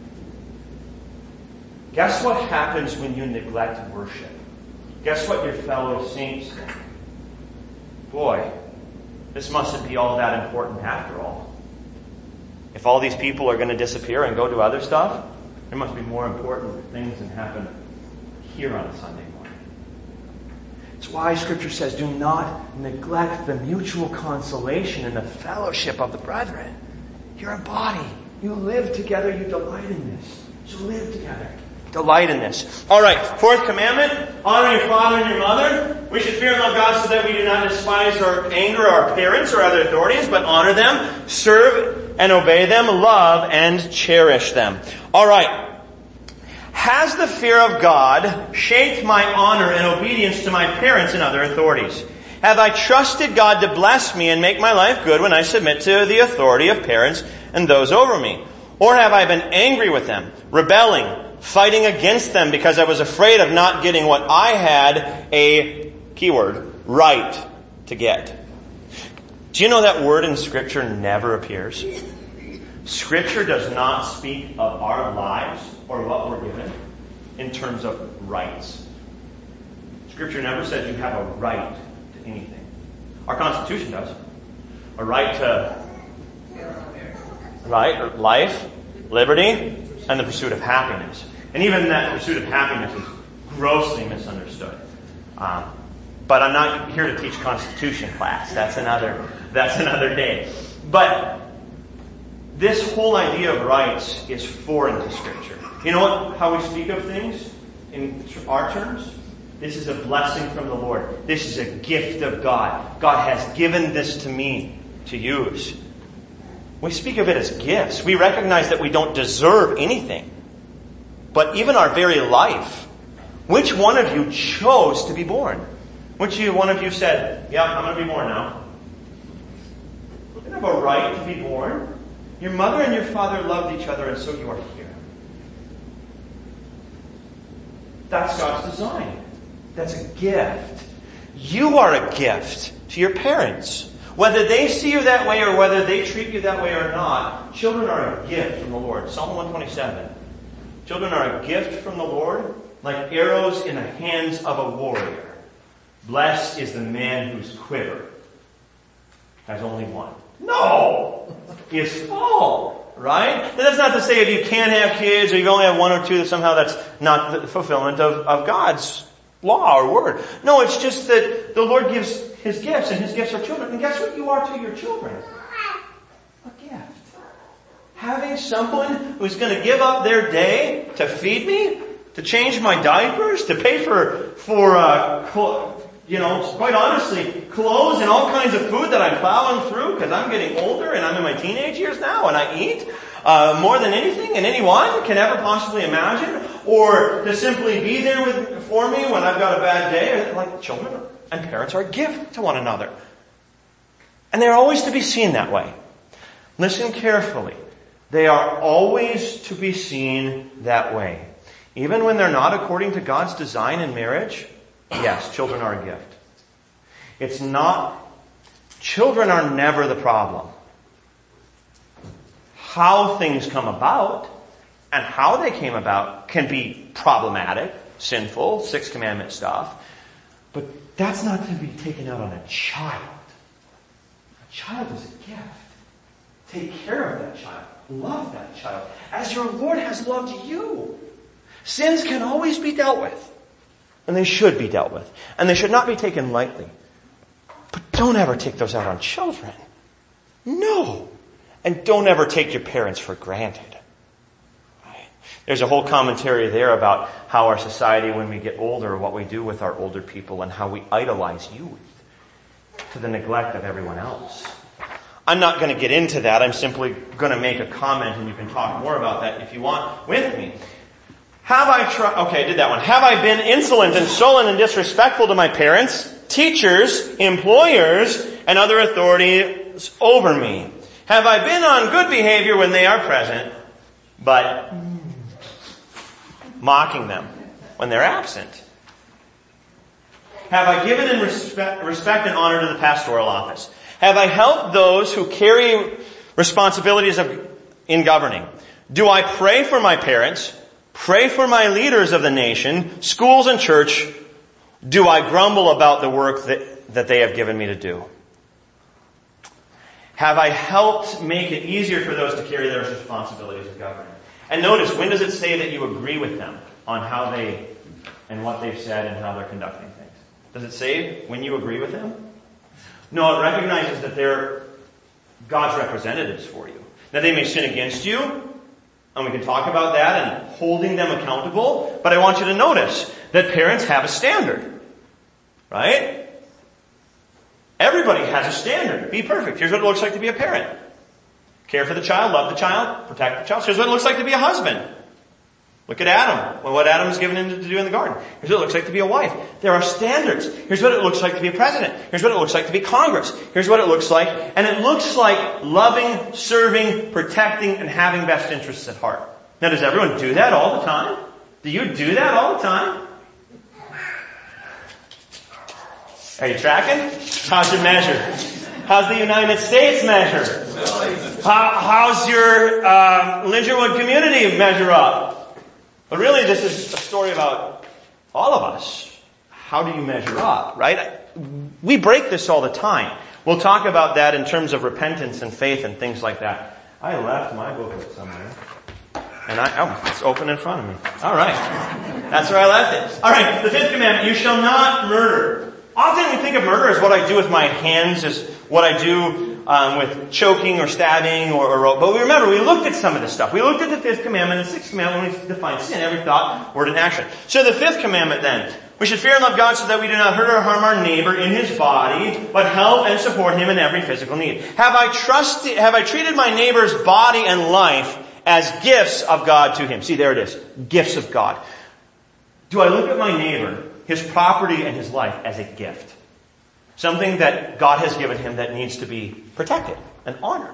Guess what happens when you neglect worship? Guess what your fellow saints think? This mustn't be all that important after all. If all these people are going to disappear and go do other stuff, there must be more important things that happen here on a Sunday morning. It's why Scripture says, do not neglect the mutual consolation and the fellowship of the brethren. You're a body. You live together. You delight in this. So live together. Delight in this. All right, fourth commandment, honor your father and your mother. We should fear and love God so that we do not despise or anger our parents or other authorities, but honor them, serve and obey them, love and cherish them. All right. Has the fear of God shaped my honor and obedience to my parents and other authorities? Have I trusted God to bless me and make my life good when I submit to the authority of parents and those over me? Or have I been angry with them, rebelling, fighting against them because I was afraid of not getting what I had a, keyword, right to get? Do you know that word in Scripture never appears? Scripture does not speak of our lives or what we're given in terms of rights. Scripture never says you have a right to anything. Our Constitution does. A right to life, liberty, and the pursuit of happiness. And even that pursuit of happiness is grossly misunderstood. But I'm not here to teach Constitution class. That's another day. But this whole idea of rights is foreign to Scripture. You know what? How we speak of things in our terms? This is a blessing from the Lord. This is a gift of God. God has given this to me to use. We speak of it as gifts. We recognize that we don't deserve anything. But even our very life, which one of you chose to be born? Which one of you said, yeah, I'm going to be born now? You don't have a right to be born. Your mother and your father loved each other, and so you are here. That's God's design. That's a gift. You are a gift to your parents. Whether they see you that way or whether they treat you that way or not, children are a gift from the Lord. Psalm 127. Children are a gift from the Lord, like arrows in the hands of a warrior. Blessed is the man whose quiver has only one. No! It's full, right? That's not to say if you can't have kids or you only have one or two, that somehow that's not the fulfillment of God's law or word. No, it's just that the Lord gives His gifts, and His gifts are children. And guess what you are to your children? A gift. Having someone who's going to give up their day to feed me, to change my diapers, to pay for quite honestly, clothes and all kinds of food that I'm plowing through because I'm getting older and I'm in my teenage years now and I eat more than anything and anyone can ever possibly imagine, or to simply be there for me when I've got a bad day. Like, children and parents are a gift to one another. And they're always to be seen that way. Listen carefully. They are always to be seen that way. Even when they're not according to God's design in marriage, yes, children are a gift. It's not, children are never the problem. How things come about and how they came about can be problematic, sinful, Sixth Commandment stuff. But that's not to be taken out on a child. A child is a gift. Take care of that child. Love that child as your Lord has loved you. Sins can always be dealt with. And they should be dealt with. And they should not be taken lightly. But don't ever take those out on children. No. And don't ever take your parents for granted. Right? There's a whole commentary there about how our society, when we get older, what we do with our older people and how we idolize youth to the neglect of everyone else. I'm not going to get into that. I'm simply going to make a comment, and you can talk more about that if you want with me. Have I been insolent and sullen and disrespectful to my parents, teachers, employers, and other authorities over me? Have I been on good behavior when they are present, but mocking them when they're absent? Have I given in respect and honor to the pastoral office? Have I helped those who carry responsibilities in governing? Do I pray for my parents? Pray for my leaders of the nation, schools and church? Do I grumble about the work that they have given me to do? Have I helped make it easier for those to carry their responsibilities of governing? And notice, when does it say that you agree with them on how they and what they've said and how they're conducting things? Does it say when you agree with them? No, it recognizes that they're God's representatives for you. That they may sin against you, and we can talk about that and holding them accountable. But I want you to notice that parents have a standard. Right? Everybody has a standard. Be perfect. Here's what it looks like to be a parent. Care for the child, love the child, protect the child. Here's what it looks like to be a husband. Look at Adam. Well, what Adam was given him to do in the garden. Here's what it looks like to be a wife. There are standards. Here's what it looks like to be a president. Here's what it looks like to be Congress. Here's what it looks like. And it looks like loving, serving, protecting, and having best interests at heart. Now, does everyone do that all the time? Do you do that all the time? Are you tracking? How's your measure? How's the United States measure? How's your Lingerwood community measure up? But really, this is a story about all of us. How do you measure up, right? We break this all the time. We'll talk about that in terms of repentance and faith and things like that. I left my booklet somewhere. And it's open in front of me. All right. That's where I left it. All right, the fifth commandment, you shall not murder. Often we think of murder as what I do with my hands, as what I do with choking or stabbing but we remember, we looked at some of this stuff. We looked at the fifth commandment and sixth commandment when we defined sin, every thought, word, and action. So the fifth commandment then, We should fear and love God so that we do not hurt or harm our neighbor in his body, but help and support him in every physical need. Have I treated my neighbor's body and life as gifts of God to him? See, there it is. Gifts of God. Do I look at my neighbor, his property and his life, as a gift? Something that God has given him that needs to be protected and honored.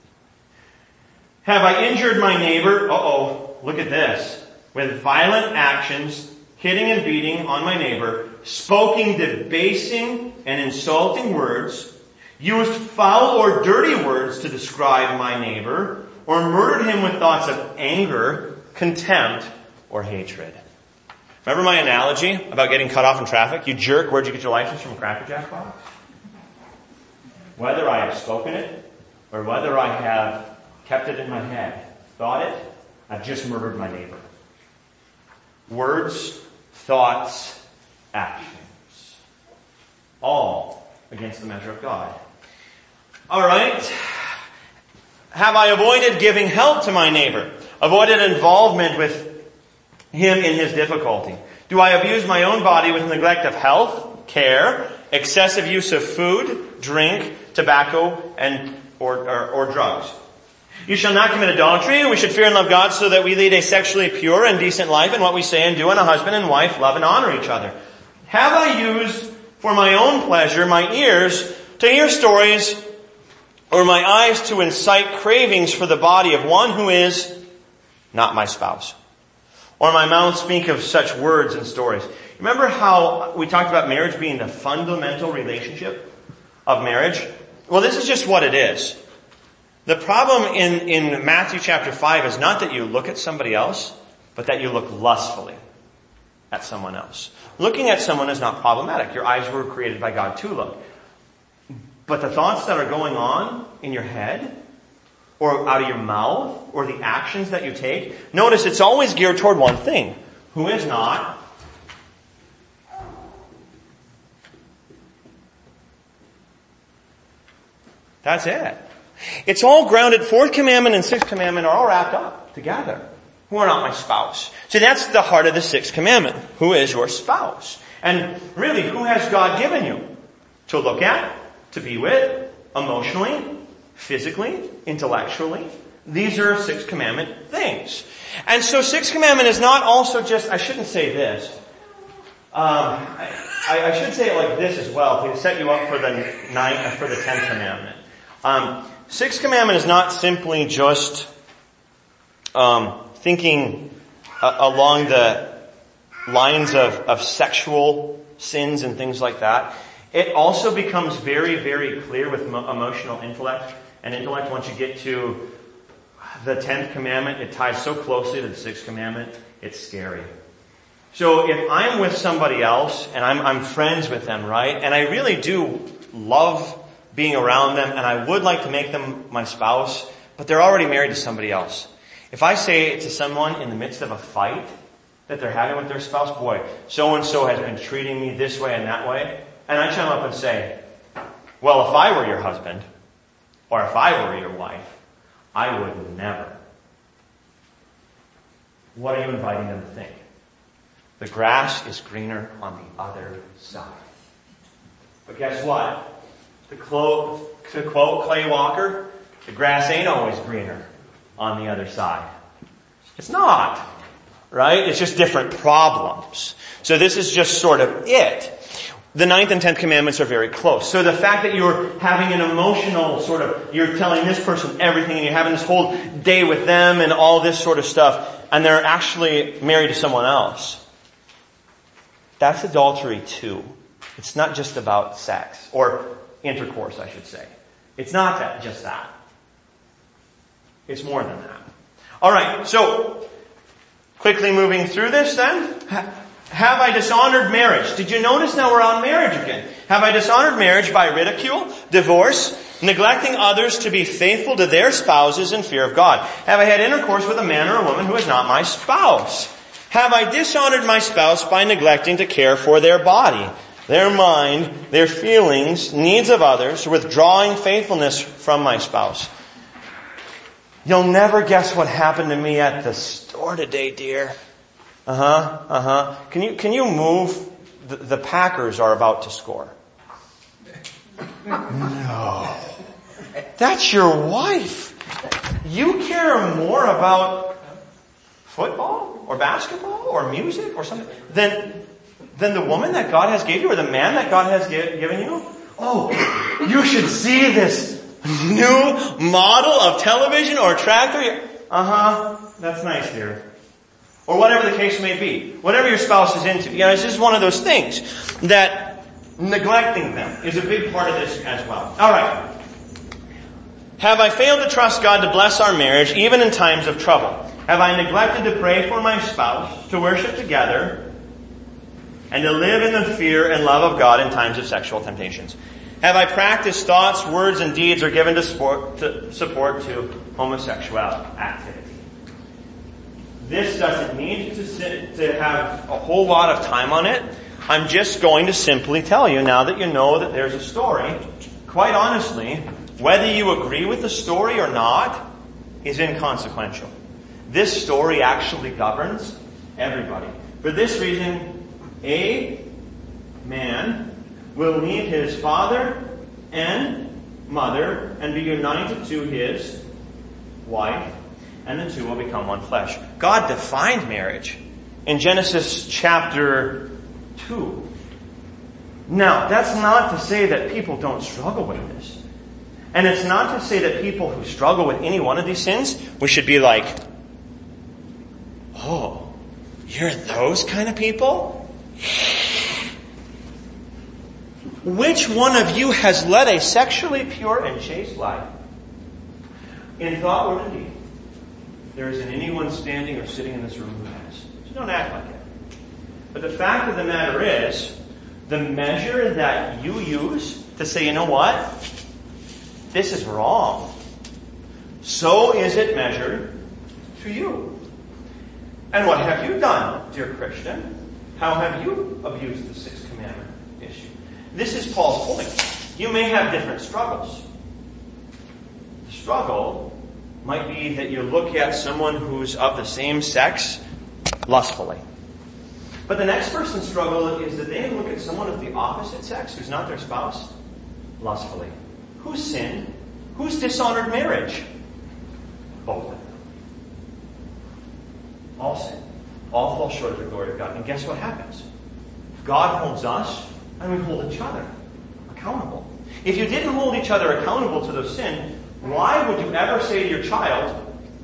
Have I injured my neighbor? Look at this. With violent actions, hitting and beating on my neighbor, spoken debasing and insulting words, used foul or dirty words to describe my neighbor, or murdered him with thoughts of anger, contempt, or hatred. Remember my analogy about getting cut off in traffic? You jerk, where'd you get your license from? A Cracker Jack box? Whether I have spoken it, or whether I have kept it in my head, thought it, I've just murdered my neighbor. Words, thoughts, actions. All against the measure of God. Alright. Have I avoided giving help to my neighbor? Avoided involvement with him in his difficulty? Do I abuse my own body with neglect of health, care, excessive use of food, drink, tobacco, or drugs? You shall not commit adultery. We should fear and love God so that we lead a sexually pure and decent life in what we say and do, and a husband and wife love and honor each other. Have I used for my own pleasure my ears to hear stories, or my eyes to incite cravings for the body of one who is not my spouse? Or my mouth speak of such words and stories? Remember how we talked about marriage being the fundamental relationship of marriage? Well, this is just what it is. The problem in Matthew chapter 5 is not that you look at somebody else, but that you look lustfully at someone else. Looking at someone is not problematic. Your eyes were created by God to look. But the thoughts that are going on in your head, or out of your mouth, or the actions that you take, notice it's always geared toward one thing. Who is not? That's it. It's all grounded. 4th commandment and 6th commandment are all wrapped up together. Who are not my spouse? See, that's the heart of the 6th commandment. Who is your spouse? And really, who has God given you to look at, to be with, emotionally, physically, intellectually? These are 6th commandment things. And so 6th commandment is not also just, I shouldn't say this. I should say it like this as well to set you up for the 10th commandment. 6th commandment is not simply just thinking along the lines of sexual sins and things like that. It also becomes very, very clear with emotional intellect. And intellect, once you get to the 10th commandment, it ties so closely to the 6th commandment, it's scary. So if I'm with somebody else and I'm friends with them, right, and I really do love being around them, and I would like to make them my spouse, but they're already married to somebody else. If I say to someone in the midst of a fight that they're having with their spouse, boy, so-and-so has been treating me this way and that way, and I chime up and say, well, if I were your husband, or if I were your wife, I would never. What are you inviting them to think? The grass is greener on the other side. But guess what? To quote Clay Walker, the grass ain't always greener on the other side. It's not. Right? It's just different problems. So this is just sort of it. The 9th and 10th commandments are very close. So the fact that you're having an emotional sort of, you're telling this person everything and you're having this whole day with them and all this sort of stuff, and they're actually married to someone else, that's adultery too. It's not just about sex, or intercourse, I should say. It's not just that. It's more than that. Alright, so, quickly moving through this then. Have I dishonored marriage? Did you notice now we're on marriage again? Have I dishonored marriage by ridicule, divorce, neglecting others to be faithful to their spouses in fear of God? Have I had intercourse with a man or a woman who is not my spouse? Have I dishonored my spouse by neglecting to care for their body, their mind, their feelings, needs of others, withdrawing faithfulness from my spouse? You'll never guess what happened to me at the store today, dear. Can you move the Packers are about to score. No. That's your wife. You care more about football or basketball or music or something than the woman that God has given you or the man that God has given you? Oh, you should see this new model of television or tractor. That's nice, dear. Or whatever the case may be. Whatever your spouse is into. It's just one of those things that neglecting them is a big part of this as well. Alright. Have I failed to trust God to bless our marriage even in times of trouble? Have I neglected to pray for my spouse, to worship together, and to live in the fear and love of God in times of sexual temptations? Have I practiced thoughts, words, and deeds or given to support to homosexual activity? This doesn't need to have a whole lot of time on it. I'm just going to simply tell you, now that you know that there's a story, quite honestly, whether you agree with the story or not is inconsequential. This story actually governs everybody. For this reason, a man will leave his father and mother and be united to his wife, and the two will become one flesh. God defined marriage in Genesis chapter 2. Now, that's not to say that people don't struggle with this. And it's not to say that people who struggle with any one of these sins, we should be like, oh, you're those kind of people? Which one of you has led a sexually pure and chaste life? In thought or in deed? There isn't anyone standing or sitting in this room who has. So don't act like it. But the fact of the matter is, the measure that you use to say, you know what? This is wrong. So is it measured to you. And what have you done, dear Christian? How have you abused the sixth commandment issue? This is Paul's point. You may have different struggles. The struggle might be that you look at someone who's of the same sex lustfully. But the next person's struggle is that they look at someone of the opposite sex who's not their spouse lustfully. Who's sinned? Who's dishonored marriage? Both of them. All sin. All fall short of the glory of God. And guess what happens? God holds us and we hold each other accountable. If you didn't hold each other accountable to those sin, why would you ever say to your child,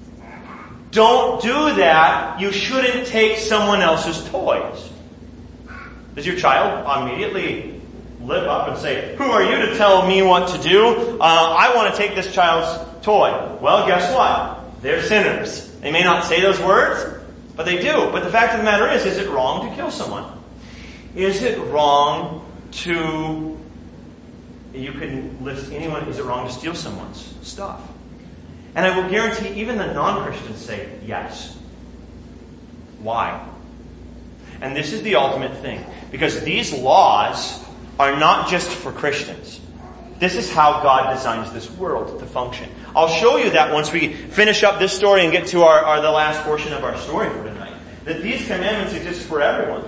don't do that, you shouldn't take someone else's toys? Does your child immediately lift up and say, who are you to tell me what to do? I want to take this child's toy. Well, guess what? They're sinners. They may not say those words, but they do. But the fact of the matter is it wrong to kill someone? Is it wrong to... You can list anyone. Is it wrong to steal someone's stuff? And I will guarantee even the non-Christians say yes. Why? And this is the ultimate thing. Because these laws are not just for Christians. This is how God designs this world to function. I'll show you that once we finish up this story and get to the last portion of our story for tonight. That these commandments exist for everyone.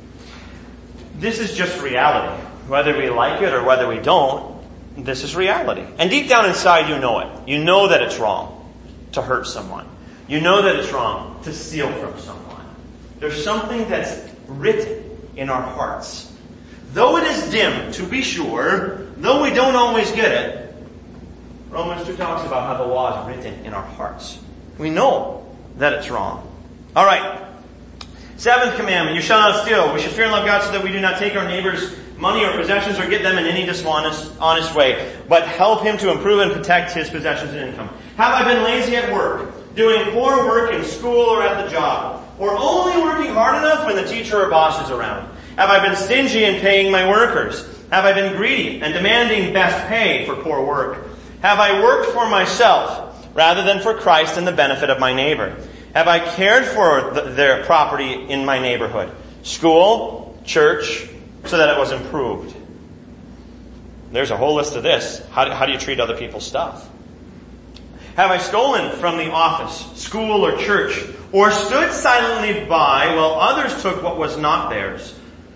This is just reality. Whether we like it or whether we don't, this is reality. And deep down inside, you know it. You know that it's wrong to hurt someone. You know that it's wrong to steal from someone. There's something that's written in our hearts. Though it is dim, to be sure, though we don't always get it, Romans 2 talks about how the law is written in our hearts. We know that it's wrong. All right. Seventh commandment, you shall not steal. We should fear and love God so that we do not take our neighbor's money or possessions or get them in any dishonest way, but help him to improve and protect his possessions and income. Have I been lazy at work, doing poor work in school or at the job, or only working hard enough when the teacher or boss is around? Have I been stingy in paying my workers? Have I been greedy and demanding best pay for poor work? Have I worked for myself rather than for Christ and the benefit of my neighbor? Have I cared for their property in my neighborhood, school, church, so that it was improved? There's a whole list of this. How do you treat other people's stuff? Have I stolen from the office, school, or church, or stood silently by while others took what was not theirs?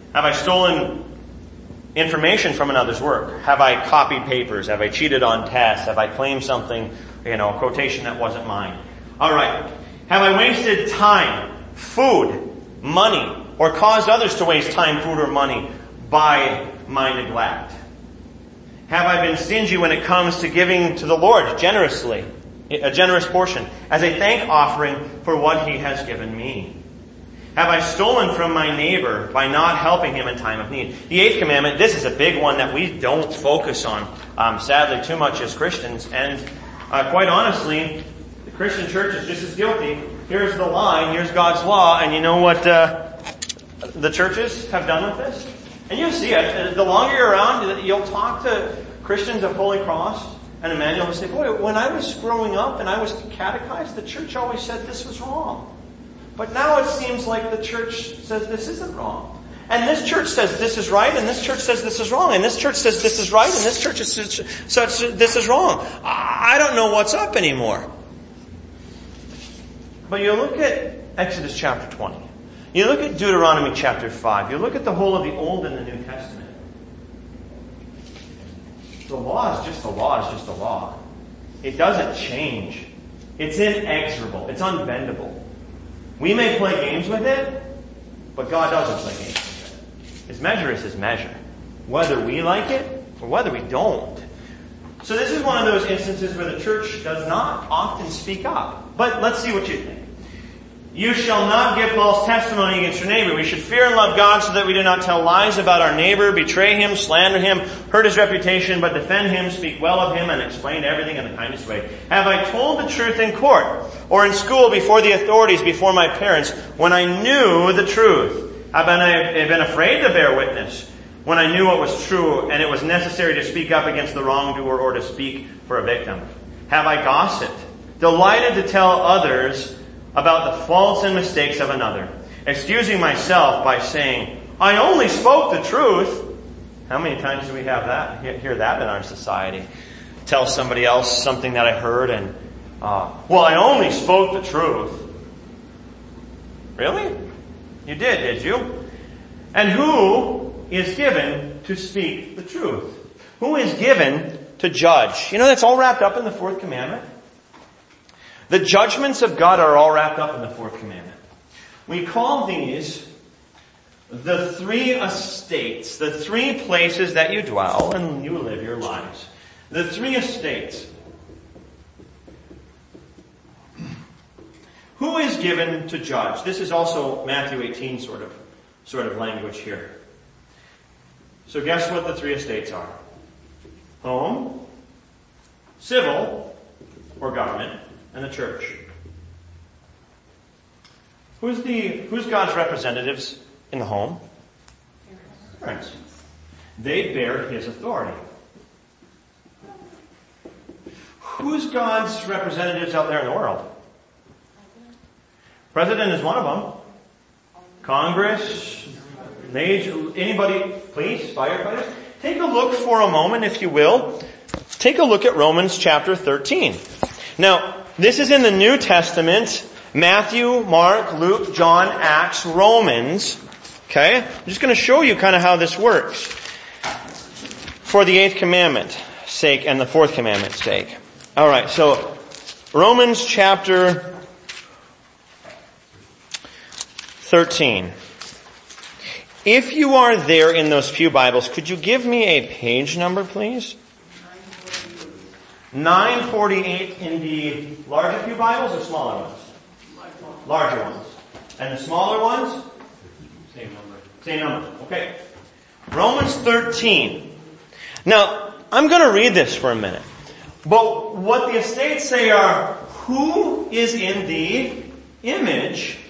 Have I stolen information from another's work? Have I copied papers? Have I cheated on tests? Have I claimed something, a quotation that wasn't mine? All right. Have I wasted time, food, money, or caused others to waste time, food, or money by my neglect? Have I been stingy when it comes to giving to the Lord generously, a generous portion, as a thank offering for what He has given me? Have I stolen from my neighbor by not helping him in time of need? The 8th commandment, this is a big one that we don't focus on, sadly, too much as Christians. And quite honestly, the Christian church is just as guilty. Here's the line, here's God's law, and you know what the churches have done with this? And you'll see it. The longer you're around, you'll talk to Christians of Holy Cross, and Emmanuel will say, boy, when I was growing up and I was catechized, the church always said this was wrong. But now it seems like the church says this isn't wrong. And this church says this is right, and this church says this is wrong, and this church says this is right, and this church says this is wrong. I don't know what's up anymore. But you look at Exodus chapter 20. You look at Deuteronomy chapter 5. You look at the whole of the Old and the New Testament. The law is just the law is just the law. It doesn't change. It's inexorable. It's unbendable. We may play games with it, but God doesn't play games with it. His measure is His measure, whether we like it or whether we don't. So this is one of those instances where the church does not often speak up. But let's see what you think. You shall not give false testimony against your neighbor. We should fear and love God so that we do not tell lies about our neighbor, betray him, slander him, hurt his reputation, but defend him, speak well of him, and explain everything in the kindest way. Have I told the truth in court or in school before the authorities, before my parents, when I knew the truth? Have I been afraid to bear witness when I knew what was true and it was necessary to speak up against the wrongdoer or to speak for a victim? Have I gossiped, delighted to tell others about the faults and mistakes of another, excusing myself by saying, I only spoke the truth? How many times do we have that? Hear that in our society? Tell somebody else something that I heard and, I only spoke the truth. Really? You did you? And who is given to speak the truth? Who is given to judge? That's all wrapped up in the 4th commandment. The judgments of God are all wrapped up in the 4th commandment. We call these the 3 estates, the 3 places that you dwell and you live your lives. The 3 estates. Who is given to judge? This is also Matthew 18 sort of language here. So guess what the 3 estates are? Home, civil, or government, and the church. Who's God's representatives in the home? Parents. They bear His authority. Who's God's representatives out there in the world? President is one of them. Congress, anybody, police, firefighters. Take a look for a moment, if you will. Take a look at Romans chapter 13. Now, this is in the New Testament. Matthew, Mark, Luke, John, Acts, Romans. Okay? I'm just going to show you kind of how this works. For the 8th commandment's sake and the 4th commandment's sake. Alright, so Romans chapter 13. If you are there in those few Bibles, could you give me a page number, please? 948 in the larger pew Bibles or smaller ones? Larger ones. And the smaller ones? Same number. Okay. Romans 13. Now, I'm going to read this for a minute. But what the estates say are, who is in the image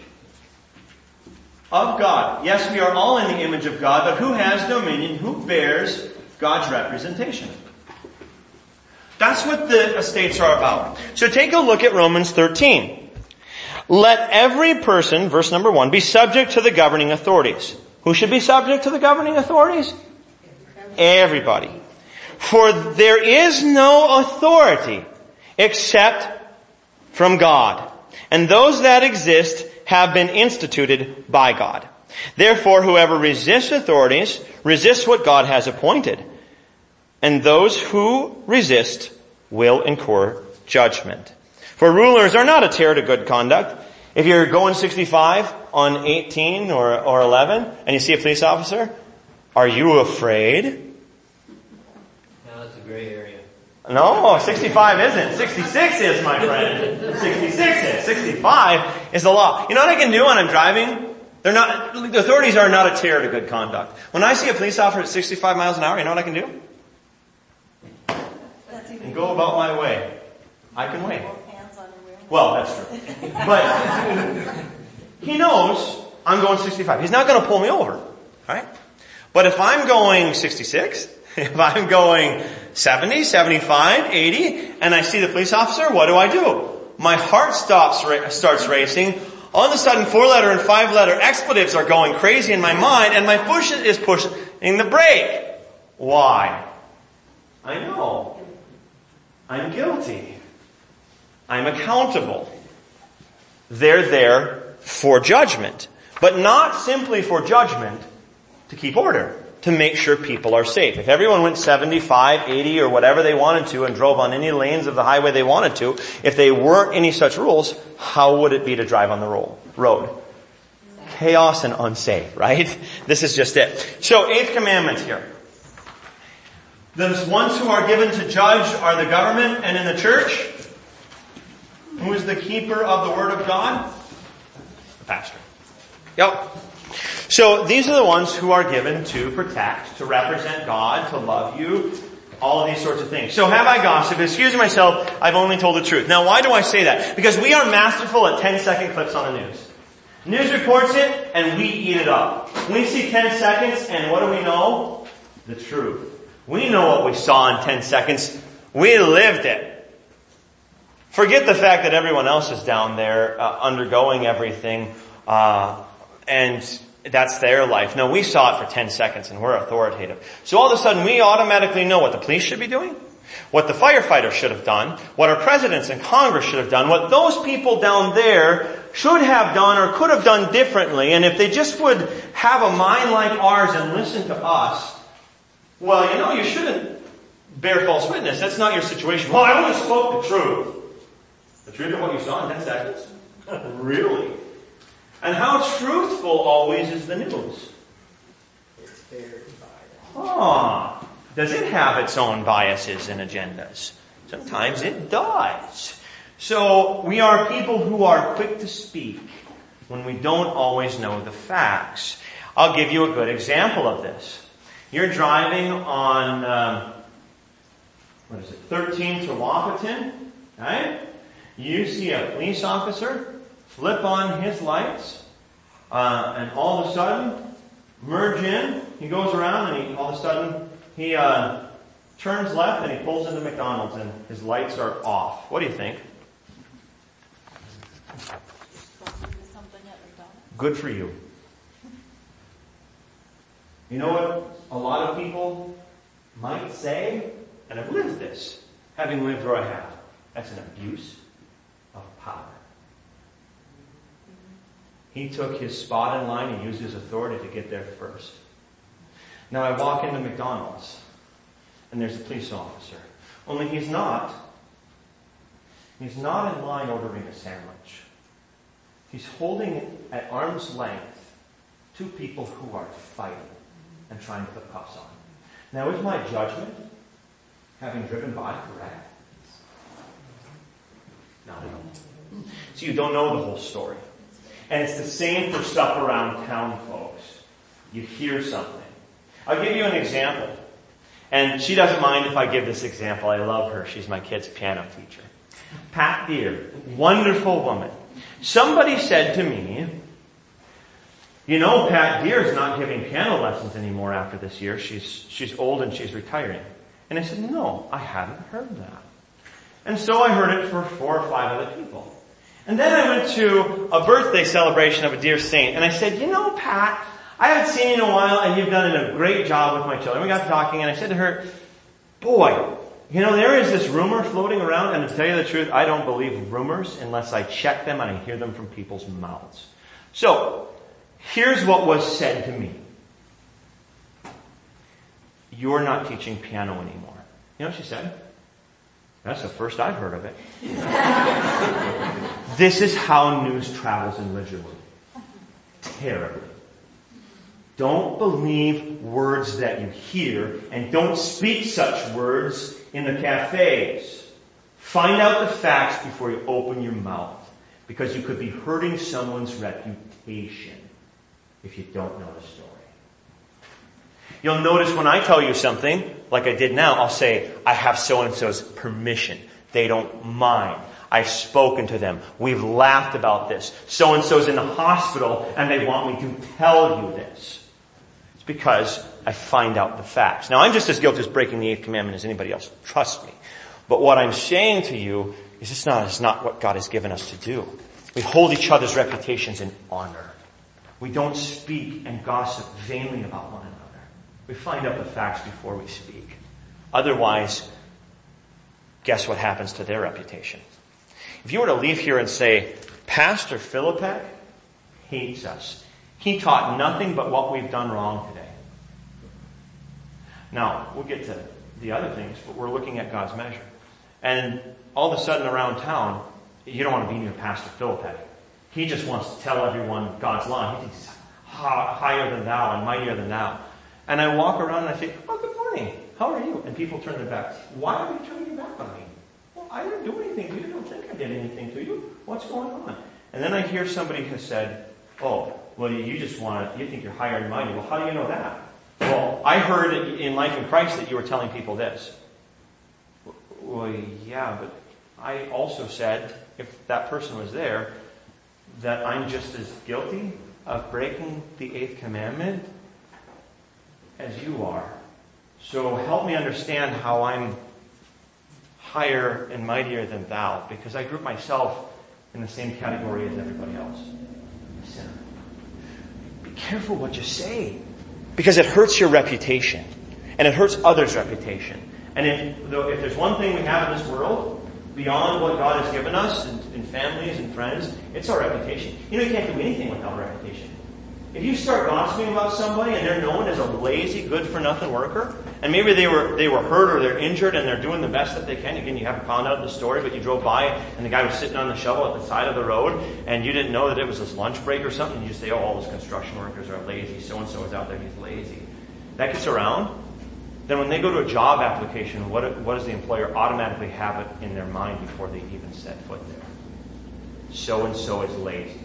of God? Yes, we are all in the image of God, but who has dominion? Who bears God's representation? That's what the estates are about. So take a look at Romans 13. Let every person, verse number 1, be subject to the governing authorities. Who should be subject to the governing authorities? Everybody. For there is no authority except from God. And those that exist have been instituted by God. Therefore, whoever resists authorities resists what God has appointed. And those who resist will incur judgment. For rulers are not a terror to good conduct. If you're going 65 on 18 or 11 and you see a police officer, are you afraid? No, that's a gray area. No, 65 isn't. 66 is, my friend. 66 is. 65 is the law. You know what I can do when I'm driving? The authorities are not a terror to good conduct. When I see a police officer at 65 miles an hour, you know what I can do? And go about my way. I can wait. Well, that's true. But he knows I'm going 65. He's not going to pull me over. Right? But if I'm going 66, if I'm going 70, 75, 80, and I see the police officer, what do? My heart starts racing. All of a sudden, 4-letter and 5-letter expletives are going crazy in my mind, and my foot is pushing the brake. Why? I know. I'm guilty. I'm accountable. They're there for judgment. But not simply for judgment, to keep order, to make sure people are safe. If everyone went 75, 80, or whatever they wanted to and drove on any lanes of the highway they wanted to, if there weren't any such rules, how would it be to drive on the road? Chaos and unsafe, right? This is just it. So, 8th commandment here. The ones who are given to judge are the government and in the church. Who is the keeper of the Word of God? The pastor. Yep. So these are the ones who are given to protect, to represent God, to love you, all of these sorts of things. So have I gossiped? Excuse myself, I've only told the truth. Now why do I say that? Because we are masterful at 10-second clips on the news. News reports it, and we eat it up. We see 10 seconds, and what do we know? The truth. We know what we saw in 10 seconds. We lived it. Forget the fact that everyone else is down there undergoing everything, and that's their life. No, we saw it for 10 seconds and we're authoritative. So all of a sudden we automatically know what the police should be doing, what the firefighters should have done, what our presidents and Congress should have done, what those people down there should have done or could have done differently. And if they just would have a mind like ours and listen to us, well, you shouldn't bear false witness. That's not your situation. Well, I only spoke the truth. The truth of what you saw in 10 seconds? Really? And how truthful always is the news? It's very biased. Does it have its own biases and agendas? Sometimes it does. So we are people who are quick to speak when we don't always know the facts. I'll give you a good example of this. You're driving on, 13th to Wapaton, right? You see a police officer flip on his lights, and all of a sudden, merge in. He goes around and all of a sudden, he turns left and he pulls into McDonald's and his lights are off. What do you think? Good for you. You know what a lot of people might say, and I've lived this, having lived where I have. That's an abuse of power. He took his spot in line and used his authority to get there first. Now I walk into McDonald's and there's a police officer. Only he's not in line ordering a sandwich. He's holding at arm's length two people who are fighting and trying to put cuffs on. Now is my judgment, having driven by, correct? Not at all. So you don't know the whole story. And it's the same for stuff around town, folks. You hear something. I'll give you an example. And she doesn't mind if I give this example. I love her. She's my kid's piano teacher. Pat Deere, wonderful woman. Somebody said to me, Pat Deere's not giving piano lessons anymore after this year. She's old and she's retiring. And I said, no, I haven't heard that. And so I heard it for 4 or 5 other people. And then I went to a birthday celebration of a dear saint, and I said, Pat, I haven't seen you in a while, and you've done a great job with my children. We got talking, and I said to her, boy, there is this rumor floating around, and to tell you the truth, I don't believe rumors unless I check them and I hear them from people's mouths. So, Here's what was said to me. You're not teaching piano anymore. You know what she said? That's the first I've heard of it. This is how news travels in Ridgewood. Terribly. Don't believe words that you hear, and don't speak such words in the cafes. Find out the facts before you open your mouth, because you could be hurting someone's reputation if you don't know the story. You'll notice when I tell you something, like I did now, I'll say, I have so-and-so's permission. They don't mind. I've spoken to them. We've laughed about this. So-and-so's in the hospital and they want me to tell you this. It's because I find out the facts. Now I'm just as guilty as breaking the 8th commandment as anybody else. Trust me. But what I'm saying to you is it's not what God has given us to do. We hold each other's reputations in honor. We don't speak and gossip vainly about one another. We find out the facts before we speak. Otherwise, guess what happens to their reputation? If you were to leave here and say, Pastor Philippek hates us. He taught nothing but what we've done wrong today. Now, we'll get to the other things, but we're looking at God's measure. And all of a sudden around town, you don't want to be near Pastor Philippek. He just wants to tell everyone God's law. He thinks he's higher than thou and mightier than thou. And I walk around and I say, oh, good morning. How are you? And people turn their backs. Why are you turning your back on me? Well, I didn't do anything to you. I don't think I did anything to you. What's going on? And then I hear somebody has said, oh, well, you think you're higher and mighty. Well, how do you know that? Well, I heard in Life in Christ that you were telling people this. Well, yeah, but I also said, if that person was there, that I'm just as guilty of breaking the 8th commandment as you are. So help me understand how I'm higher and mightier than thou, because I group myself in the same category as everybody else. Sinner. Be careful what you say, because it hurts your reputation, and it hurts others' reputation. And if there's one thing we have in this world, beyond what God has given us in families and friends, it's our reputation. You can't do anything without a reputation. If you start gossiping about somebody and they're known as a lazy, good-for-nothing worker, and maybe they were hurt or they're injured and they're doing the best that they can. Again, you haven't found out the story, but you drove by and the guy was sitting on the shovel at the side of the road and you didn't know that it was his lunch break or something. And you say, oh, all those construction workers are lazy. So-and-so is out there, he's lazy. That gets around. Then when they go to a job application, what does the employer automatically have it in their mind before they even set foot there? So-and-so is lazy.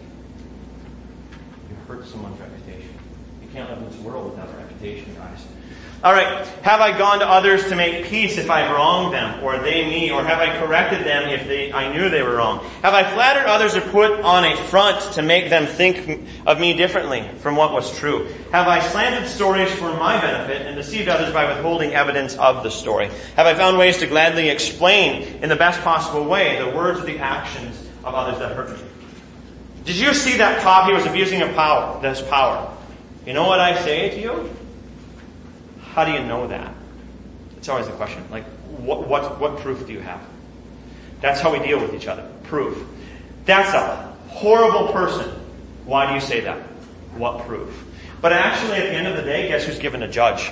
You hurt someone's reputation. You can't live in this world without a reputation, guys. All right. Have I gone to others to make peace if I've wronged them, or they me, or have I corrected them if I knew they were wrong? Have I flattered others or put on a front to make them think of me differently from what was true? Have I slandered stories for my benefit and deceived others by withholding evidence of the story? Have I found ways to gladly explain in the best possible way the words or the actions of others that hurt me? Did you see that cop? He was abusing his power. You know what I say to you? How do you know that? It's always the question. Like, what proof do you have? That's how we deal with each other. Proof. That's a horrible person. Why do you say that? What proof? But actually, at the end of the day, guess who's given a judge?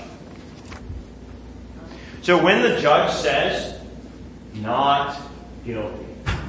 So when the judge says, not guilty,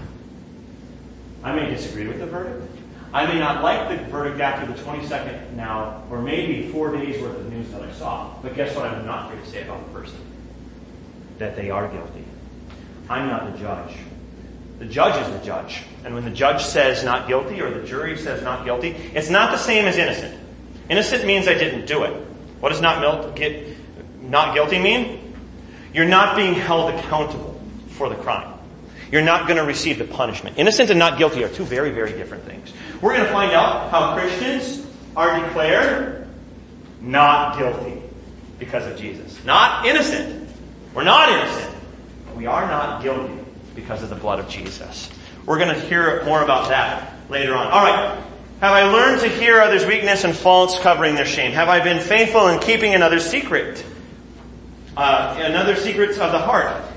I may disagree with the verdict. I may not like the verdict after the 22nd now, or maybe 4 days worth of news that I saw. But guess what I'm not going to say about the person? That they are guilty. I'm not the judge. The judge is the judge. And when the judge says not guilty, or the jury says not guilty, it's not the same as innocent. Innocent means I didn't do it. What does not guilty mean? You're not being held accountable for the crime. You're not going to receive the punishment. Innocent and not guilty are two very, very different things. We're going to find out how Christians are declared not guilty because of Jesus. Not innocent. We're not innocent. But we are not guilty because of the blood of Jesus. We're going to hear more about that later on. All right. Have I learned to hear others' weakness and faults, covering their shame? Have I been faithful in keeping another's secret? Another secrets of the heart.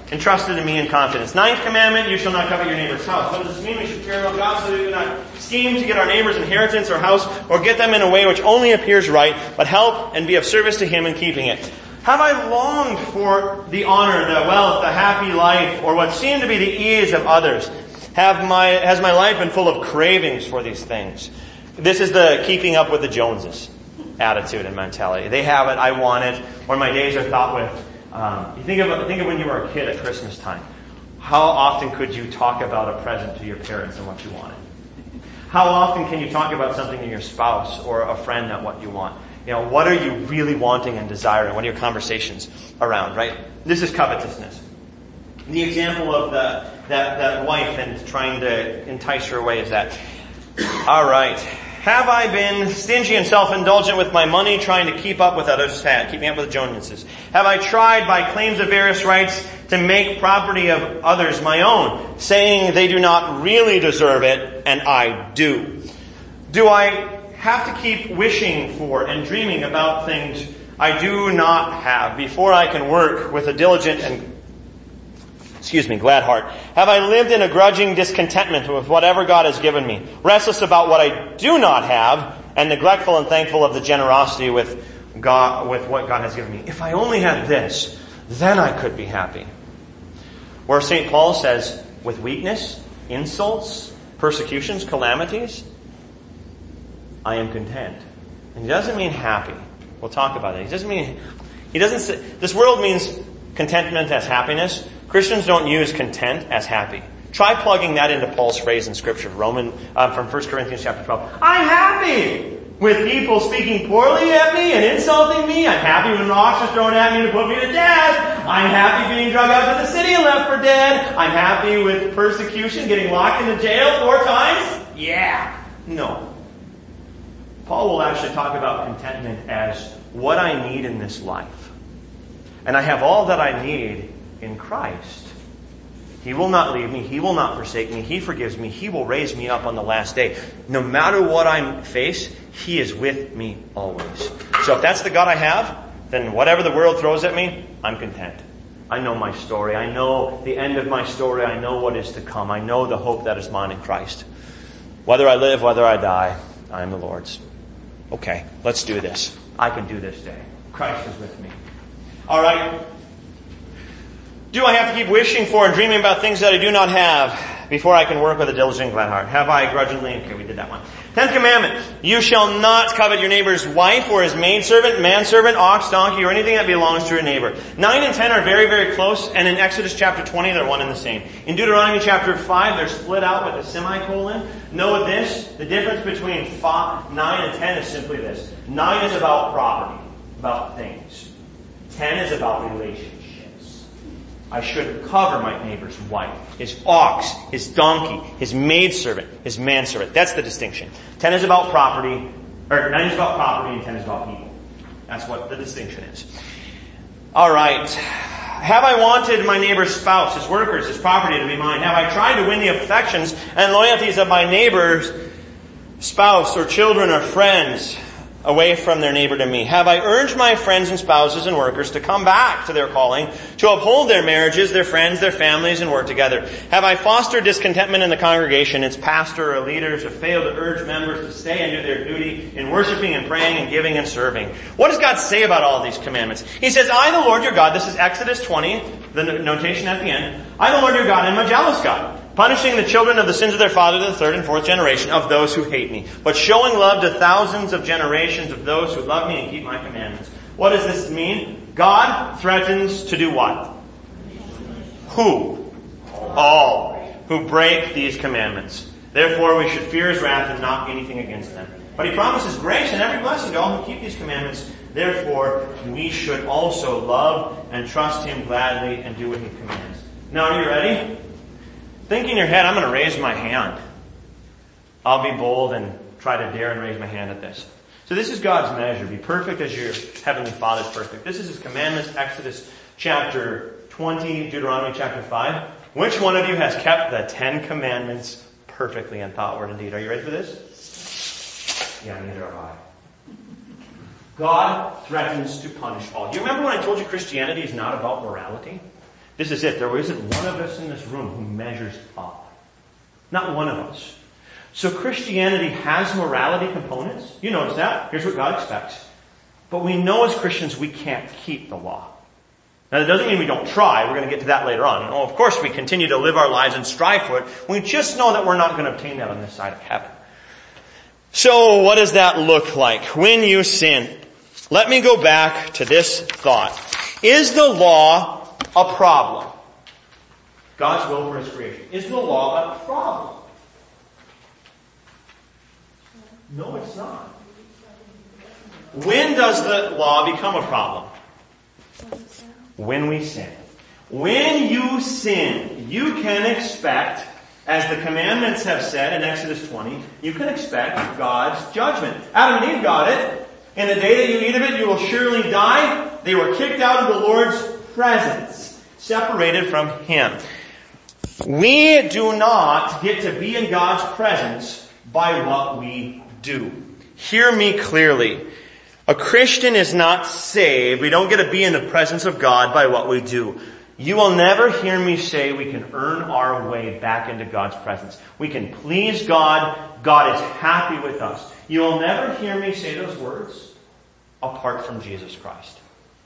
entrusted to me in confidence. 9th commandment, you shall not covet your neighbor's house. What does this mean? We should care about God so that we do not scheme to get our neighbor's inheritance or house or get them in a way which only appears right, but help and be of service to him in keeping it. Have I longed for the honor, the wealth, the happy life, or what seemed to be the ease of others? Has my life been full of cravings for these things? This is the keeping up with the Joneses attitude and mentality. They have it, I want it, or my days are thought with. You think of when you were a kid at Christmas time. How often could you talk about a present to your parents and what you wanted? How often can you talk about something to your spouse or a friend that what you want? What are you really wanting and desiring? What are your conversations around, right? This is covetousness. The example of that wife and trying to entice her away is that. All right. Have I been stingy and self-indulgent with my money, trying to keep up with others, keeping up with the Joneses? Have I tried by claims of various rights to make property of others my own, saying they do not really deserve it, and I do? Do I have to keep wishing for and dreaming about things I do not have before I can work with a diligent and glad heart? Have I lived in a grudging discontentment with whatever God has given me, restless about what I do not have, and neglectful and thankful of the generosity with what God has given me? If I only had this, then I could be happy. Where St. Paul says, with weakness, insults, persecutions, calamities, I am content. And he doesn't mean happy. We'll talk about it. He doesn't say, this world means contentment as happiness. Christians don't use content as happy. Try plugging that into Paul's phrase in Scripture, from 1 Corinthians chapter 12. I'm happy with people speaking poorly at me and insulting me. I'm happy when rocks are thrown at me to put me to death. I'm happy being dragged out to the city and left for dead. I'm happy with persecution, getting locked into jail 4 times. Yeah. No. Paul will actually talk about contentment as what I need in this life. And I have all that I need in Christ. He will not leave me. He will not forsake me. He forgives me. He will raise me up on the last day. No matter what I face, He is with me always. So if that's the God I have, then whatever the world throws at me, I'm content. I know my story. I know the end of my story. I know what is to come. I know the hope that is mine in Christ. Whether I live, whether I die, I am the Lord's. Okay, let's do this. I can do this day. Christ is with me. All right. Do I have to keep wishing for and dreaming about things that I do not have before I can work with a diligent, glad heart? Have I grudgingly? Okay, we did that one. 10th commandment. You shall not covet your neighbor's wife or his maidservant, manservant, ox, donkey, or anything that belongs to your neighbor. 9 and 10 are very, very close, and in Exodus chapter 20, they're one and the same. In Deuteronomy chapter 5, they're split out with a semicolon. Know this, the difference between 9 and 10 is simply this. 9 is about property, about things. 10 is about relationships. I should cover my neighbor's wife, his ox, his donkey, his maidservant, his manservant. That's the distinction. 10 is about property, or 9 is about property and 10 is about people. That's what the distinction is. Alright. Have I wanted my neighbor's spouse, his workers, his property to be mine? Have I tried to win the affections and loyalties of my neighbor's spouse or children or friends away from their neighbor to me? Have I urged my friends and spouses and workers to come back to their calling, to uphold their marriages, their friends, their families, and work together? Have I fostered discontentment in the congregation, its pastor or leaders have failed to urge members to stay and do their duty in worshiping and praying and giving and serving? What does God say about all these commandments? He says, I, the Lord your God, this is Exodus 20, the notation at the end, I, the Lord your God, am a jealous God, punishing the children of the sins of their father to the 3rd and 4th generation of those who hate me, but showing love to thousands of generations of those who love me and keep my commandments. What does this mean? God threatens to do what? Who? All who break these commandments. Therefore we should fear His wrath and not anything against them. But He promises grace and every blessing to all who keep these commandments. Therefore we should also love and trust Him gladly and do what He commands. Now are you ready? Think in your head, I'm going to raise my hand. I'll be bold and try to dare and raise my hand at this. So this is God's measure. Be perfect as your heavenly Father is perfect. This is His commandments, Exodus chapter 20, Deuteronomy chapter 5. Which one of you has kept the 10 commandments perfectly in thought, word, and deed? Are you ready for this? Yeah, neither have I. God threatens to punish all. Do you remember when I told you Christianity is not about morality? This is it. There isn't one of us in this room who measures up. Not one of us. So Christianity has morality components. You notice that. Here's what God expects. But we know as Christians we can't keep the law. Now that doesn't mean we don't try. We're going to get to that later on. Oh, of course we continue to live our lives and strive for it. We just know that we're not going to obtain that on this side of heaven. So what does that look like? When you sin. Let me go back to this thought. Is the law a problem? God's will for His creation. Is the law a problem? No, it's not. When does the law become a problem? When we sin. When you sin, you can expect, as the commandments have said in Exodus 20, you can expect God's judgment. Adam and Eve got it. In the day that you eat of it, you will surely die. They were kicked out of the Lord's presence, separated from Him. We do not get to be in God's presence by what we do. Hear me clearly. A Christian is not saved. We don't get to be in the presence of God by what we do. You will never hear me say we can earn our way back into God's presence. We can please God. God is happy with us. You will never hear me say those words apart from Jesus Christ.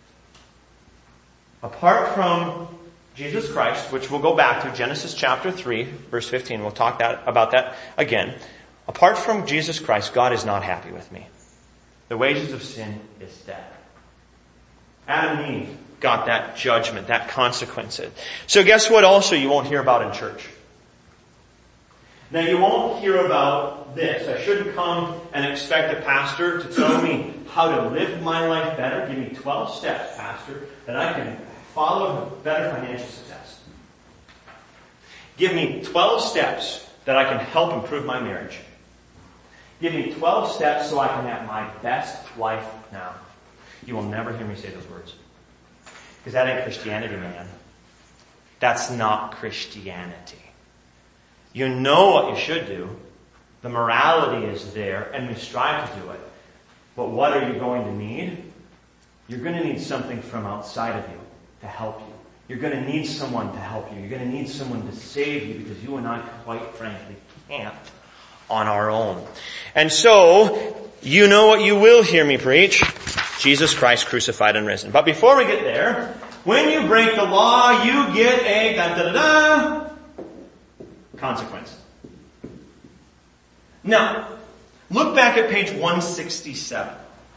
Apart from Jesus Christ, which we'll go back to, Genesis chapter 3, verse 15. We'll talk about that again. Apart from Jesus Christ, God is not happy with me. The wages of sin is death. Adam and Eve got that judgment, that consequence. So guess what also you won't hear about in church? Now you won't hear about this. I shouldn't come and expect a pastor to tell me how to live my life better. Give me 12 steps, pastor, that I can follow better financial success. Give me 12 steps that I can help improve my marriage. Give me 12 steps so I can have my best life now. You will never hear me say those words. Because that ain't Christianity, man. That's not Christianity. You know what you should do. The morality is there, and we strive to do it. But what are you going to need? You're going to need something from outside of you to help you. You're going to need someone to help you. You're going to need someone to save you, because you and I, quite frankly, can't on our own. And so, you know what you will hear me preach. Jesus Christ crucified and risen. But before we get there, when you break the law, you get a consequence. Now, look back at page 167.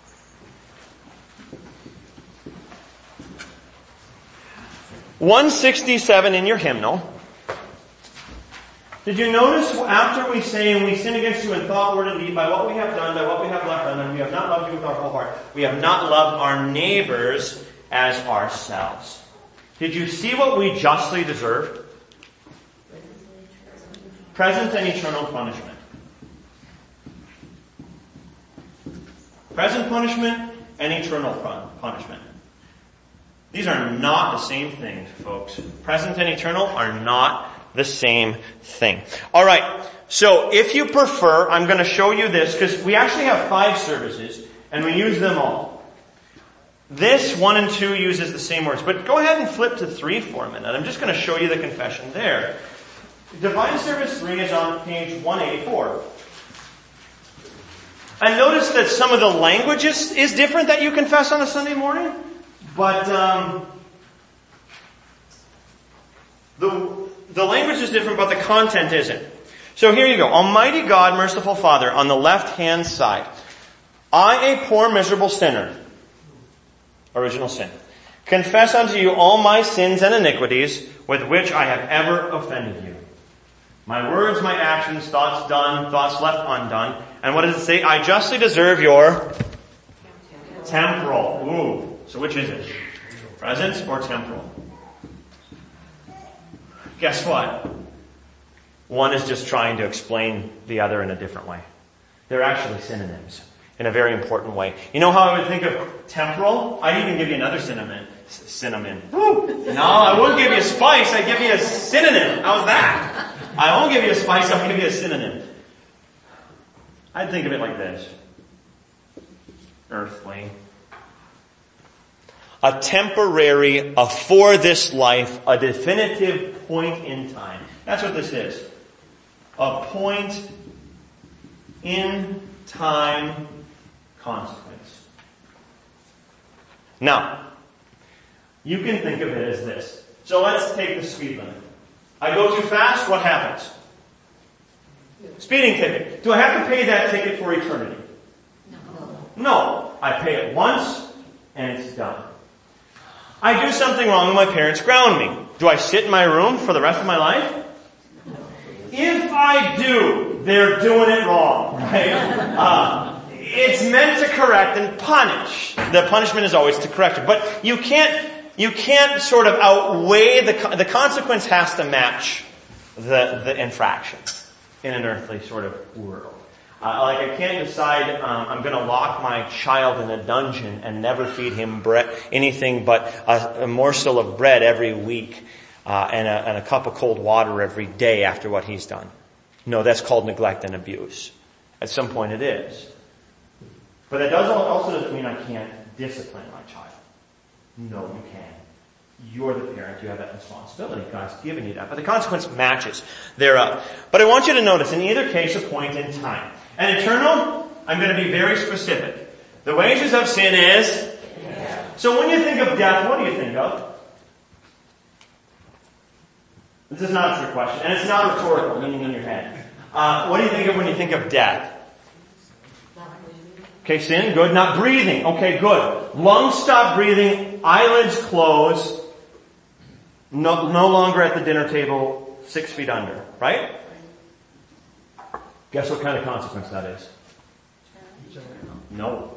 (167) in your hymnal. Did you notice after we say, we sin against you in thought, word, and deed, by what we have done, by what we have left undone, we have not loved you with our whole heart. We have not loved our neighbors as ourselves. Did you see what we justly deserve? Present and eternal punishment. Present punishment and eternal punishment. These are not the same thing, folks. Present and eternal are not the same thing. Alright, so if you prefer, I'm going to show you this, because we actually have 5 services, and we use them all. This 1 and 2 uses the same words, but go ahead and flip to 3 for a minute. I'm just going to show you the confession there. Divine Service 3 is on page 184. And notice that some of the language is different that you confess on a Sunday morning, but the language is different, but the content isn't. So here you go. Almighty God, merciful Father, on the left-hand side. I, a poor, miserable sinner, original sin, confess unto you all my sins and iniquities with which I have ever offended you. My words, my actions, thoughts done, thoughts left undone. And what does it say? I justly deserve your temporal. Ooh. So which is it? Present or temporal? Guess what? One is just trying to explain the other in a different way. They're actually synonyms in a very important way. You know how I would think of temporal? I'd even give you another synonym. Woo! No, I wouldn't give you a spice. I'd give you a synonym. How's that? I won't give you a spice. I'll give you a synonym. I'd think of it like this. Earthly. a temporary, a for this life, a definitive point in time. That's what this is. A point in time consequence. Now, you can think of it as this. So let's take the speed limit. I go too fast, what happens? Speeding ticket. Do I have to pay that ticket for eternity? No. I pay it once, and it's done. I do something wrong and my parents ground me. Do I sit in my room for the rest of my life? If I do, they're doing it wrong, right? It's meant to correct and punish. The punishment is always to correct it. But you can't sort of outweigh the consequence has to match the infraction in an earthly sort of world. Like I can't decide I'm going to lock my child in a dungeon and never feed him anything but a morsel of bread every week and a cup of cold water every day after what he's done. No, that's called neglect and abuse. At some point it is. But that also doesn't mean I can't discipline my child. No, you can. You're the parent. You have that responsibility. God's given you that. But the consequence matches thereof. But I want you to notice, in either case, a point in time. And eternal, I'm going to be very specific. The wages of sin is? Death. So when you think of death, what do you think of? This is not a trick question. And it's not rhetorical, meaning in your head. What do you think of when you think of death? Okay, sin, good. Not breathing. Okay, good. Lungs stop breathing, eyelids close, no longer at the dinner table, 6 feet under, right? Guess what kind of consequence that is? No.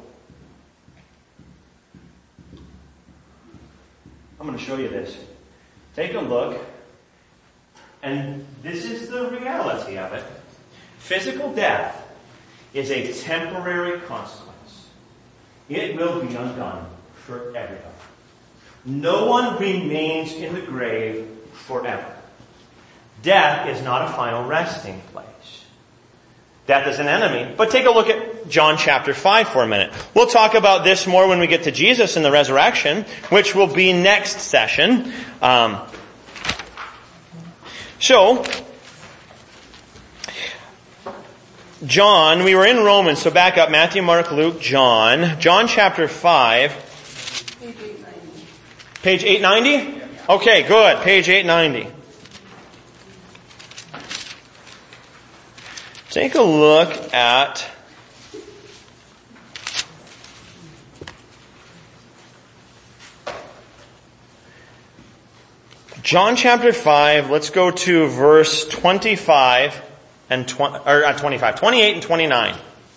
I'm going to show you this. Take a look, and this is the reality of it. Physical death is a temporary consequence. It will be undone for everybody. No one remains in the grave forever. Death is not a final resting place. Death is an enemy. But take a look at John chapter 5 for a minute. We'll talk about this more when we get to Jesus and the resurrection, which will be next session. John, we were in Romans, so back up. Matthew, Mark, Luke, John. John chapter 5. Page 890? Okay, good. Page 890. Take a look at John chapter 5. Let's go to verse 25 and 28 and 29.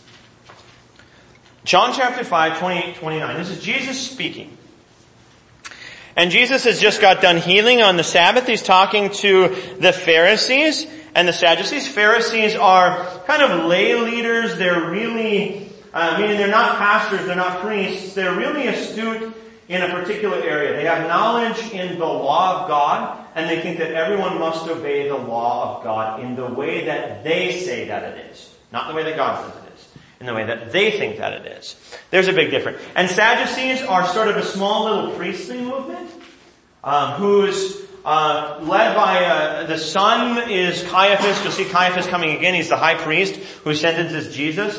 John chapter 5, 28, 29. This is Jesus speaking. And Jesus has just got done healing on the Sabbath. He's talking to the Pharisees and the Sadducees. Pharisees are kind of lay leaders. They're really, meaning they're not pastors, they're not priests. They're really astute in a particular area. They have knowledge in the law of God, and they think that everyone must obey the law of God in the way that they say that it is. Not the way that God says it is. In the way that they think that it is. There's a big difference. And Sadducees are sort of a small little priestly movement, who's led by the son is Caiaphas. You'll see Caiaphas coming again. He's the high priest who sentences Jesus.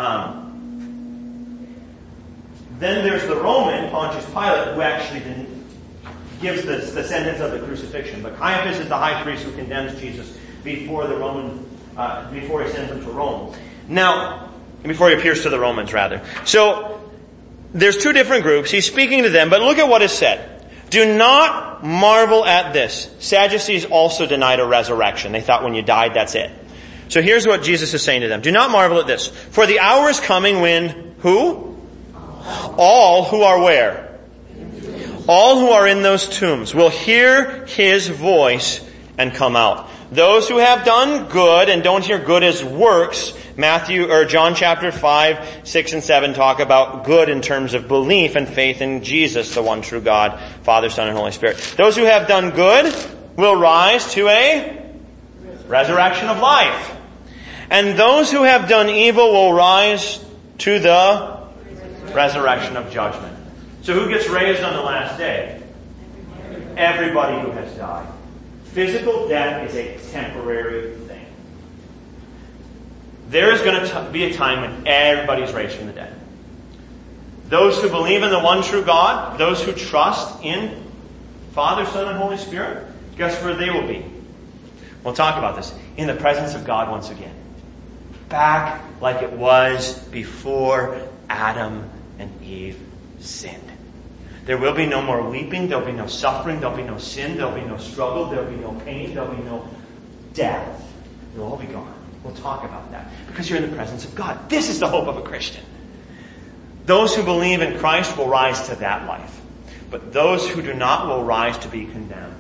Then there's the Roman, Pontius Pilate, who actually gives the sentence of the crucifixion. But Caiaphas is the high priest who condemns Jesus before the Roman, before he sends him to Rome. Now, before he appears to the Romans, rather. So, there's two different groups. He's speaking to them, but look at what is said. Do not marvel at this. Sadducees also denied a resurrection. They thought when you died, that's it. So here's what Jesus is saying to them. Do not marvel at this. For the hour is coming when, who? All who are where? All who are in those tombs will hear his voice and come out. Those who have done good and don't hear good as works, John chapter 5, 6 and 7 talk about good in terms of belief and faith in Jesus, the one true God, Father, Son, and Holy Spirit. Those who have done good will rise to a resurrection of life. And those who have done evil will rise to the resurrection of judgment. So who gets raised on the last day? Everybody who has died. Physical death is a temporary thing. There is going to be a time when everybody's raised from the dead. Those who believe in the one true God, those who trust in Father, Son, and Holy Spirit, guess where they will be? We'll talk about this. In the presence of God once again. Back like it was before Adam and Eve sinned. There will be no more weeping, there will be no suffering, there will be no sin, there will be no struggle, there will be no pain, there will be no death. It will all be gone. We'll talk about that. Because you're in the presence of God. This is the hope of a Christian. Those who believe in Christ will rise to that life. But those who do not will rise to be condemned.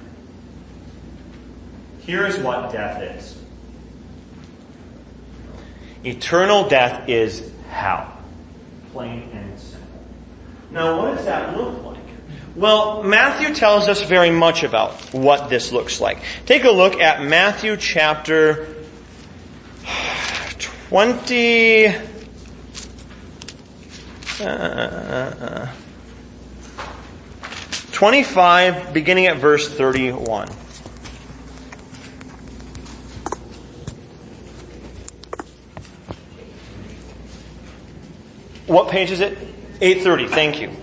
Here is what death is. Eternal death is hell. Plain and simple. Now, what does that look like? Well, Matthew tells us very much about what this looks like. Take a look at Matthew chapter 25, beginning at verse 31. What page is it? 830, thank you.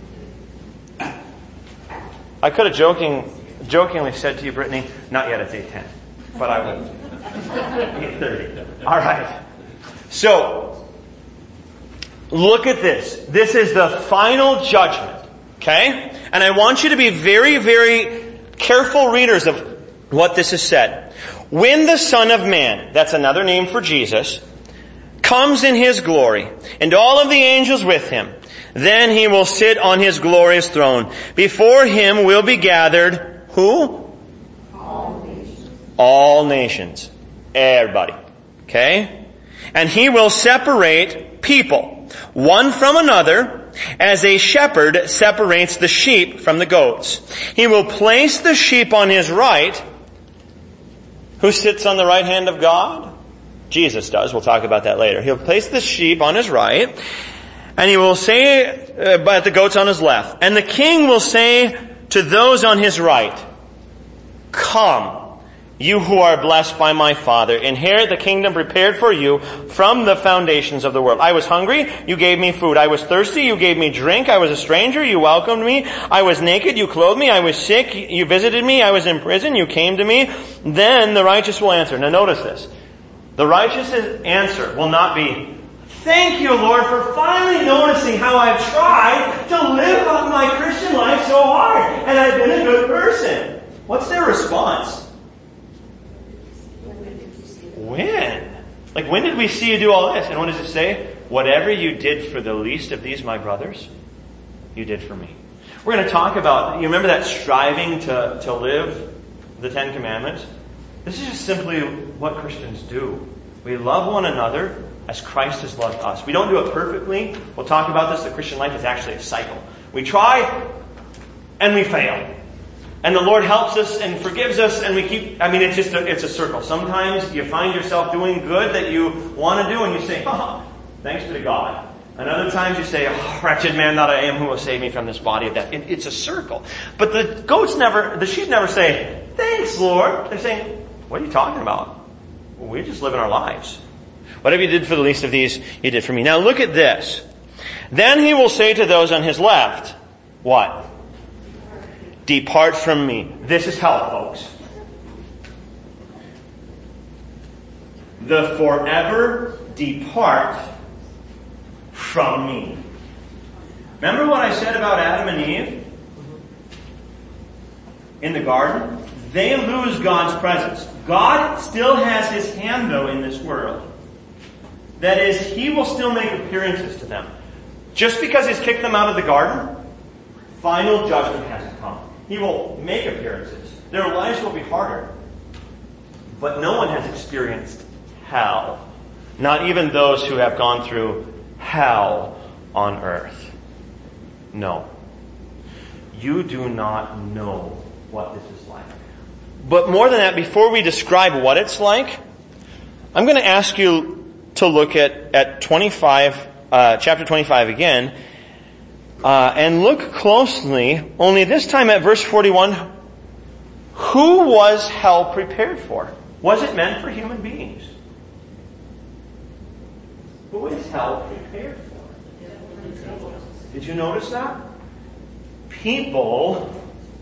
I could have jokingly said to you, Brittany, not yet, it's 810. But I won't. 830. Alright. So, look at this. This is the final judgment. Okay? And I want you to be very, very careful readers of what this is said. When the Son of Man, that's another name for Jesus, comes in His glory, and all of the angels with Him, then He will sit on His glorious throne. Before Him will be gathered, who? All nations. All nations. Everybody. Okay? And He will separate people, one from another, as a shepherd separates the sheep from the goats. He will place the sheep on His right. Who sits on the right hand of God? Jesus does. We'll talk about that later. He'll place the sheep on His right, and He will say, but the goats on His left. And the King will say to those on His right, "Come, you who are blessed by my Father, inherit the kingdom prepared for you from the foundations of the world. I was hungry, you gave me food. I was thirsty, you gave me drink. I was a stranger, you welcomed me. I was naked, you clothed me. I was sick, you visited me. I was in prison, you came to me." Then the righteous will answer. Now notice this. The righteous answer will not be, "Thank you, Lord, for finally noticing how I've tried to live up my Christian life so hard, and I've been a good person." What's their response? When? Like, when did we see you do all this? And what does it say? "Whatever you did for the least of these, my brothers, you did for me." We're going to talk about, you remember that striving to live the Ten Commandments? This is just simply what Christians do. We love one another as Christ has loved us. We don't do it perfectly. We'll talk about this. The Christian life is actually a cycle. We try and we fail. And the Lord helps us and forgives us, and we keep, it's a circle. Sometimes you find yourself doing good that you want to do, and you say, thanks be to God. And other times you say, "Wretched man that I am, who will save me from this body of death." It's a circle. But the sheep never say, "Thanks, Lord." They're saying, "What are you talking about? We're just living our lives. Whatever you did for the least of these, you did for me." Now look at this. Then He will say to those on His left, what? "Depart from me." This is hell, folks. The forever depart from me. Remember what I said about Adam and Eve? In the garden? They lose God's presence. God still has His hand, though, in this world. That is, He will still make appearances to them. Just because He's kicked them out of the garden, final judgment hasn't come. He will make appearances. Their lives will be harder. But no one has experienced hell. Not even those who have gone through hell on earth. No. You do not know what this is like. But more than that, before we describe what it's like, I'm going to ask you to look at 25, chapter 25 again, And look closely, only this time at verse 41, who was hell prepared for? Was it meant for human beings? Who is hell prepared for? Did you notice that? People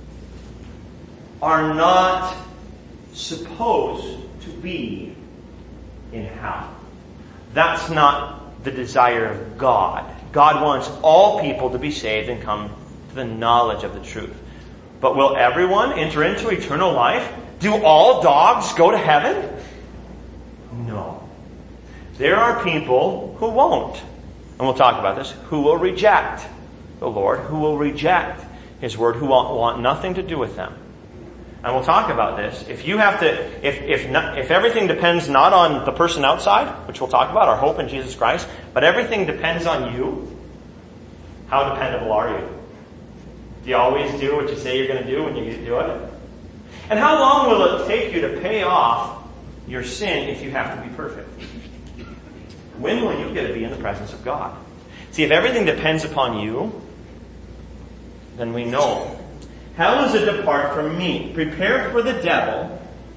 are not supposed to be in hell. That's not the desire of God. God wants all people to be saved and come to the knowledge of the truth. But will everyone enter into eternal life? Do all dogs go to heaven? No. There are people who won't. And we'll talk about this. Who will reject the Lord, who will reject His word, who will want nothing to do with them. And we'll talk about this. If you have to, if everything depends not on the person outside, which we'll talk about, our hope in Jesus Christ, but everything depends on you, how dependable are you? Do you always do what you say you're going to do when you do it? And how long will it take you to pay off your sin if you have to be perfect? When will you get to be in the presence of God? See, if everything depends upon you, then we know hell is a depart from me, prepared for the devil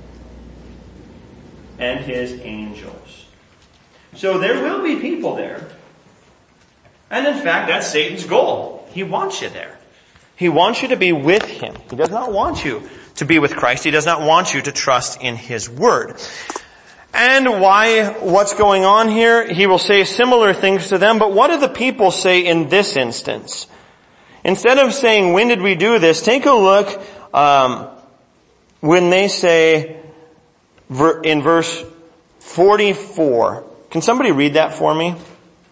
and his angels. So there will be people there. And in fact, that's Satan's goal. He wants you there. He wants you to be with him. He does not want you to be with Christ. He does not want you to trust in His word. And what's going on here? He will say similar things to them, but what do the people say in this instance? Instead of saying, when did we do this? Take a look when they say in verse 44. Can somebody read that for me? You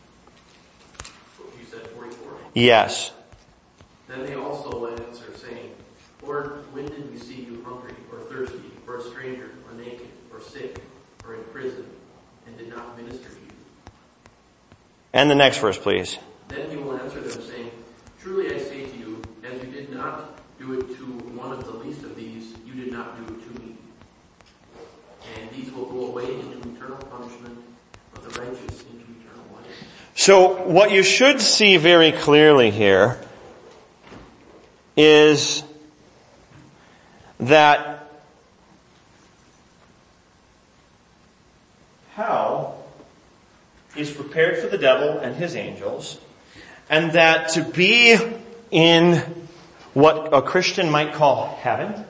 said 44? Yes. Then they also will answer, saying, Lord, when did we see you hungry, or thirsty, or a stranger, or naked, or sick, or in prison, and did not minister to you? And the next verse, please. Then He will answer them, saying, Truly I say to you, as you did not do it to one of the least of these, you did not do it to me. And these will go away into eternal punishment, but the righteous into eternal life. So what you should see very clearly here is that hell is prepared for the devil and his angels, and that to be in what a Christian might call heaven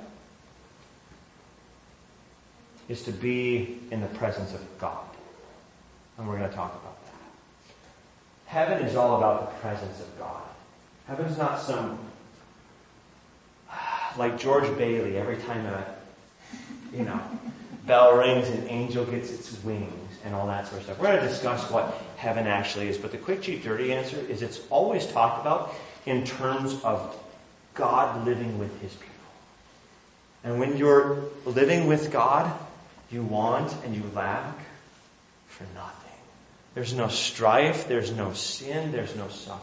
is to be in the presence of God. And we're going to talk about that. Heaven is all about the presence of God. Heaven's not some, like George Bailey, every time a, bell rings, an angel gets its wings and all that sort of stuff. We're going to discuss what heaven actually is, but the quick, cheap, dirty answer is it's always talked about in terms of God living with His people. And when you're living with God, you want and you lack for nothing. There's no strife, there's no sin, there's no suffering.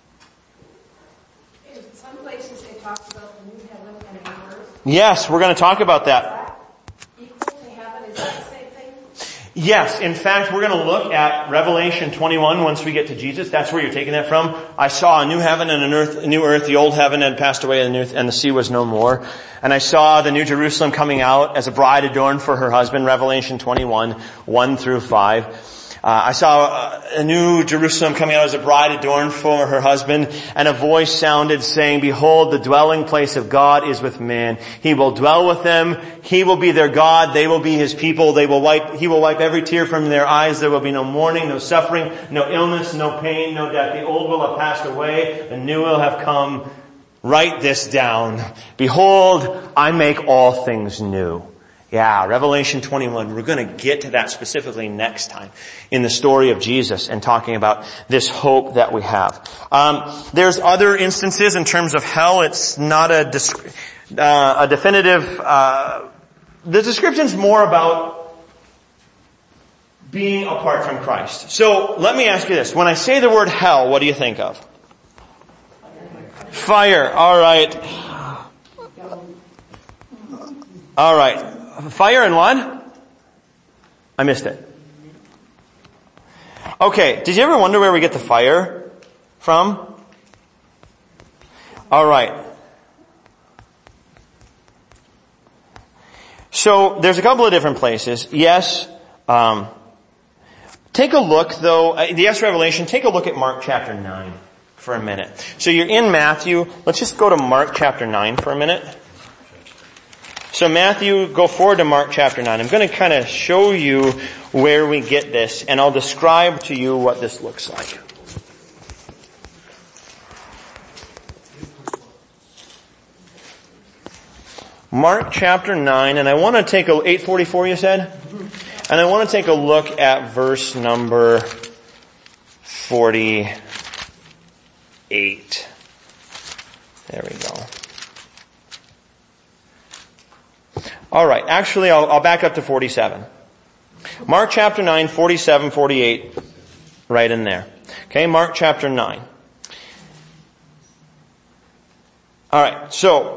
In some places it talks about the new heaven and the new earth. Yes, we're going to talk about that. Equal to heaven, is that the same thing? Yes, in fact, we're going to look at Revelation 21 once we get to Jesus. That's where you're taking that from. I saw a new heaven and a new earth. The old heaven had passed away and the sea was no more. And I saw the new Jerusalem coming out as a bride adorned for her husband, Revelation 21, 1 through 5. I saw a new Jerusalem coming out as a bride adorned for her husband, and a voice sounded saying, Behold, the dwelling place of God is with man. He will dwell with them. He will be their God. They will be His people. He will wipe every tear from their eyes. There will be no mourning, no suffering, no illness, no pain, no death. The old will have passed away. The new will have come. Write this down. Behold, I make all things new. Yeah, Revelation 21. We're going to get to that specifically next time in the story of Jesus and talking about this hope that we have. There's other instances in terms of hell. It's not a definitive. The description's more about being apart from Christ. So let me ask you this: when I say the word hell, what do you think of? Fire. All right. All right. Fire and what? I missed it. Okay, did you ever wonder where we get the fire from? All right. So there's a couple of different places. Yes. Take a look though, the yes Revelation, take a look at Mark chapter 9 for a minute. So you're in Matthew. Let's just go to Mark chapter 9 for a minute. So Matthew, go forward to Mark chapter 9. I'm going to kind of show you where we get this, and I'll describe to you what this looks like. Mark chapter 9, and I want to take 844 you said? And I want to take a look at verse number 48. There we go. Alright, actually I'll back up to 47. Mark chapter 9, 47, 48, right in there. Okay, Mark chapter 9. Alright, so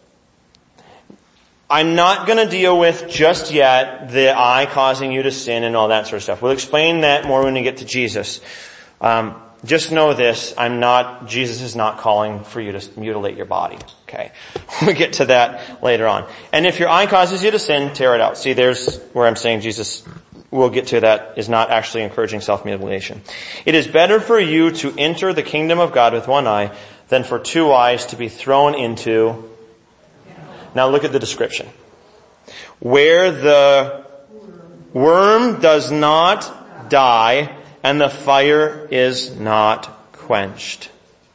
I'm not going to deal with just yet the eye causing you to sin and all that sort of stuff. We'll explain that more when we get to Jesus. Just know this, Jesus is not calling for you to mutilate your body. Okay. We'll get to that later on. And if your eye causes you to sin, tear it out. See, there's where I'm saying Jesus, we'll get to that, is not actually encouraging self-mutilation. It is better for you to enter the kingdom of God with one eye than for two eyes to be thrown into. Now look at the description. Where the worm does not die and the fire is not quenched.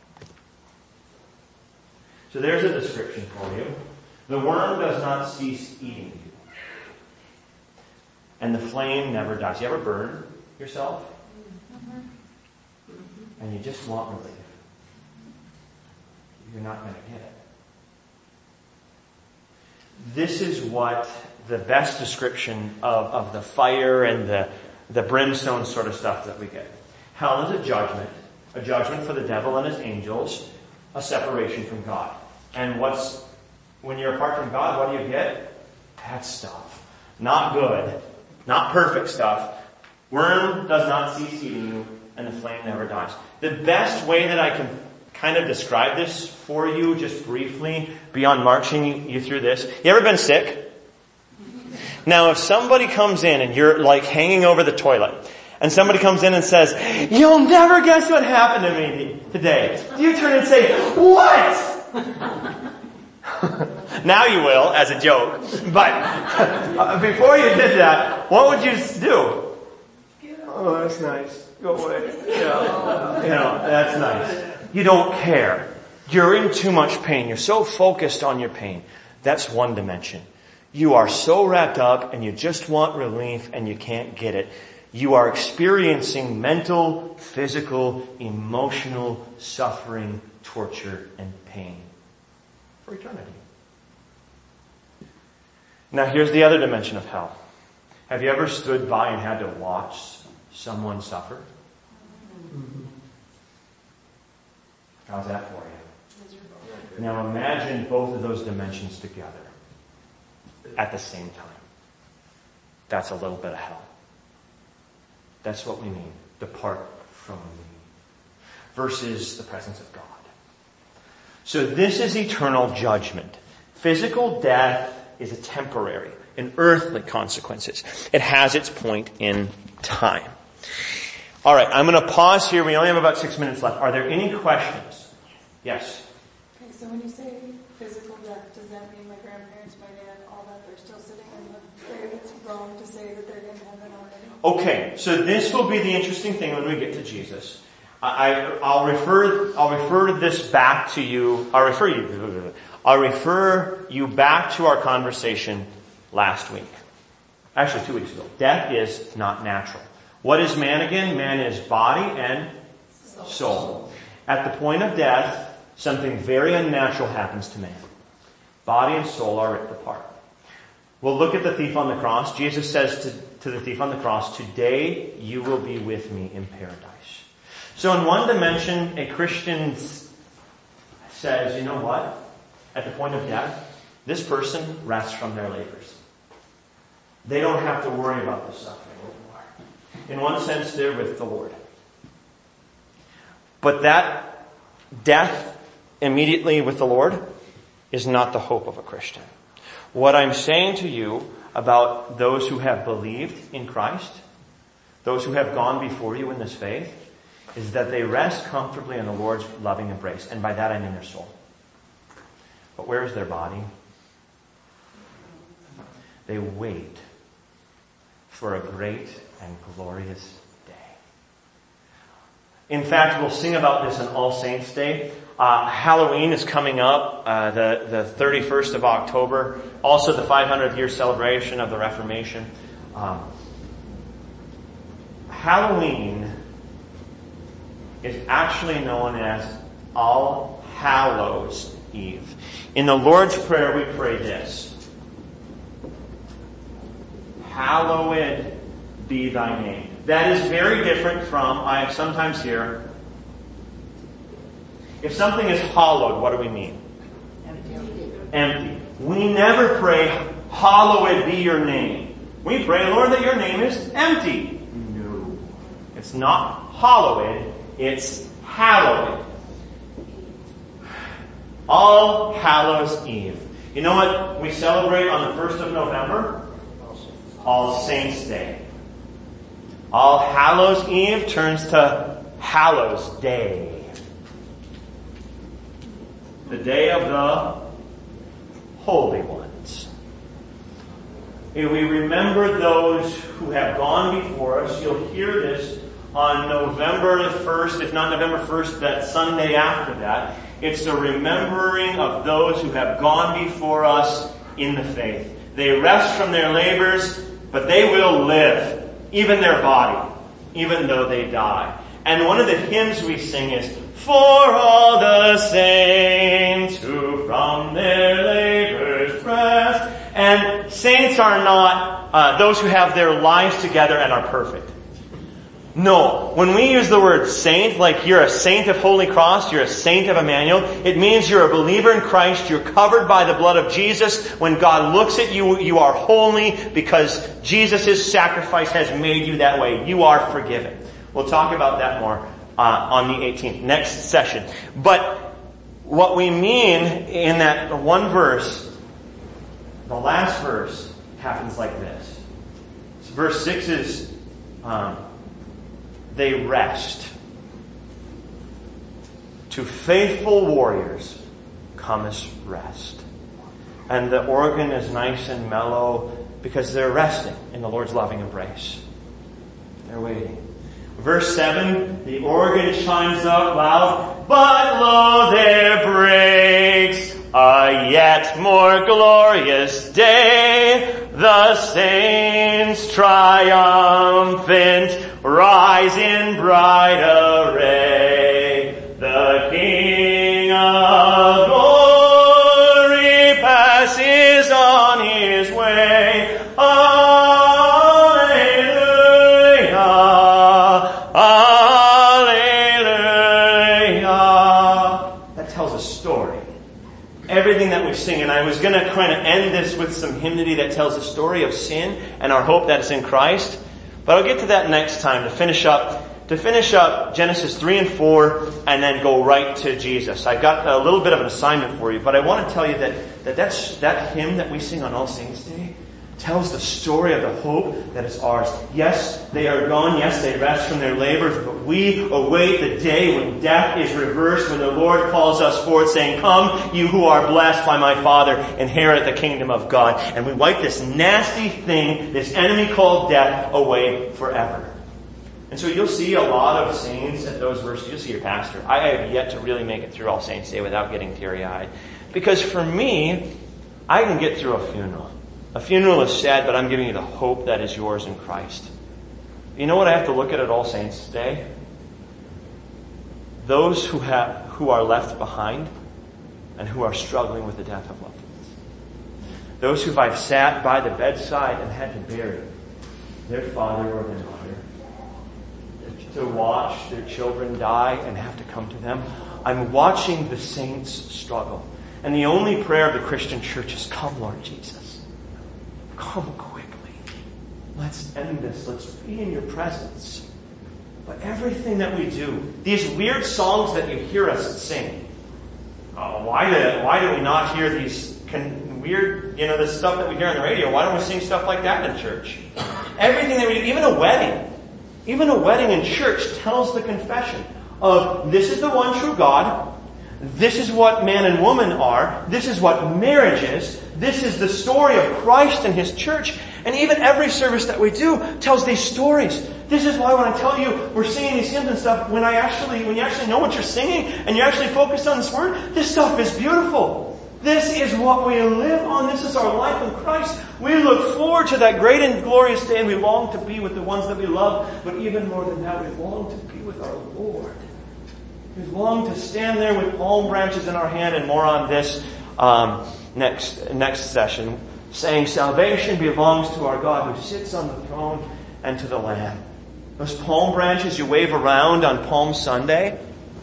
So there's a description for you. The worm does not cease eating you. And the flame never dies. You ever burn yourself? And you just want relief. You're not going to get it. This is what the best description of the fire and the brimstone sort of stuff that we get. Hell is a judgment for the devil and his angels, a separation from God. And when you're apart from God, what do you get? Bad stuff. Not good. Not perfect stuff. Worm does not cease eating you, and the flame never dies. The best way that I can kind of describe this for you, just briefly, beyond marching you through this. You ever been sick? Now, if somebody comes in and you're like hanging over the toilet, and somebody comes in and says, "You'll never guess what happened to me today," you turn and say, "What?" Now you will, as a joke. But before you did that, what would you do? Oh, that's nice. Go away. Yeah. That's nice. You don't care. You're in too much pain. You're so focused on your pain. That's one dimension. You are so wrapped up and you just want relief and you can't get it. You are experiencing mental, physical, emotional suffering, torture, and pain for eternity. Now here's the other dimension of hell. Have you ever stood by and had to watch someone suffer? How's that for you? Now imagine both of those dimensions together at the same time. That's a little bit of hell. That's what we mean. Depart from me. Versus the presence of God. So this is eternal judgment. Physical death is a temporary, an earthly consequences. It has its point in time. All right, I'm going to pause here. We only have about 6 minutes left. Are there any questions? Yes. Okay, so when you say physical death, does that mean my grandparents, my dad, all that, they're still sitting in the grave? It's wrong to say that they're in heaven already? Okay, so this will be the interesting thing when we get to Jesus. I'll refer this back to you. I'll refer you back to our conversation last week. Actually, 2 weeks ago. Death is not natural. What is man again? Man is body and soul. At the point of death, something very unnatural happens to man. Body and soul are ripped apart. We'll look at the thief on the cross. Jesus says to the thief on the cross, "Today you will be with me in paradise." So in one dimension, a Christian says, you know what? At the point of death, this person rests from their labors. They don't have to worry about the suffering anymore. In one sense, they're with the Lord. But that death immediately with the Lord is not the hope of a Christian. What I'm saying to you about those who have believed in Christ, those who have gone before you in this faith, is that they rest comfortably in the Lord's loving embrace. And by that I mean their soul. But where is their body? They wait for a great and glorious day. In fact, we'll sing about this on All Saints' Day. Halloween is coming up, the 31st of October. Also the 500th year celebration of the Reformation. Halloween is actually known as All Hallows Eve. In the Lord's Prayer we pray this. Hallowed be thy name. That is very different from, I sometimes hear, if something is hallowed, what do we mean? Empty. We never pray, hallowed be your name. We pray, Lord, that your name is empty. No. It's not hallowed, it's hallowed. All Hallows Eve. You know what we celebrate on the 1st of November? All Saints' Day. All Hallows Eve turns to Hallows Day. The day of the holy ones. We remember those who have gone before us. You'll hear this on November the 1st, if not November 1st, that Sunday after that. It's the remembering of those who have gone before us in the faith. They rest from their labors, but they will live, even their body, even though they die. And one of the hymns we sing is, for all the saints who from their labors rest. And saints are not those who have their lives together and are perfect. No. When we use the word saint, like you're a saint of Holy Cross, you're a saint of Emmanuel, it means you're a believer in Christ, you're covered by the blood of Jesus. When God looks at you, you are holy because Jesus' sacrifice has made you that way. You are forgiven. We'll talk about that more on the 18th, next session. But what we mean in that one verse, the last verse, happens like this. So verse 6 is, they rest. To faithful warriors cometh rest. And the organ is nice and mellow because they're resting in the Lord's loving embrace. They're waiting. Verse 7, the organ chimes out loud, but lo, there breaks a yet more glorious day. The saints triumphant rise in bright array. The King of glory passes on his way. Everything that we sing, and I was going to kind of end this with some hymnody that tells the story of sin and our hope that is in Christ. But I'll get to that next time to finish up Genesis 3 and 4 and then go right to Jesus. I've got a little bit of an assignment for you, but I want to tell you that hymn that we sing on All Saints' Day tells the story of the hope that is ours. Yes, they are gone. Yes, they rest from their labors, but we await the day when death is reversed, when the Lord calls us forth saying, come, you who are blessed by my Father, inherit the kingdom of God. And we wipe this nasty thing, this enemy called death, away forever. And so you'll see a lot of saints at those verses. You'll see your pastor. I have yet to really make it through All Saints' Day without getting teary-eyed. Because for me, I can get through a funeral. A funeral is sad, but I'm giving you the hope that is yours in Christ. You know what I have to look at All Saints' Day? Those who are left behind and who are struggling with the death of loved ones. Those who I've sat by the bedside and had to bury their father or their mother. To watch their children die and have to come to them. I'm watching the saints struggle. And the only prayer of the Christian church is, come, Lord Jesus. Come quickly. Let's end this. Let's be in your presence. But everything that we do, these weird songs that you hear us sing, why do we not hear these weird, this stuff that we hear on the radio? Why don't we sing stuff like that in church? Everything that we do, even a wedding in church tells the confession of this is the one true God. This is what man and woman are. This is what marriage is. This is the story of Christ and His church. And even every service that we do tells these stories. This is why when I tell you we're singing these hymns and stuff, when you actually know what you're singing and you actually focus on this word, this stuff is beautiful. This is what we live on. This is our life in Christ. We look forward to that great and glorious day, and we long to be with the ones that we love. But even more than that, we long to be with our Lord. We long to stand there with palm branches in our hand, and more on this next session, saying salvation belongs to our God who sits on the throne and to the Lamb. Those palm branches you wave around on Palm Sunday.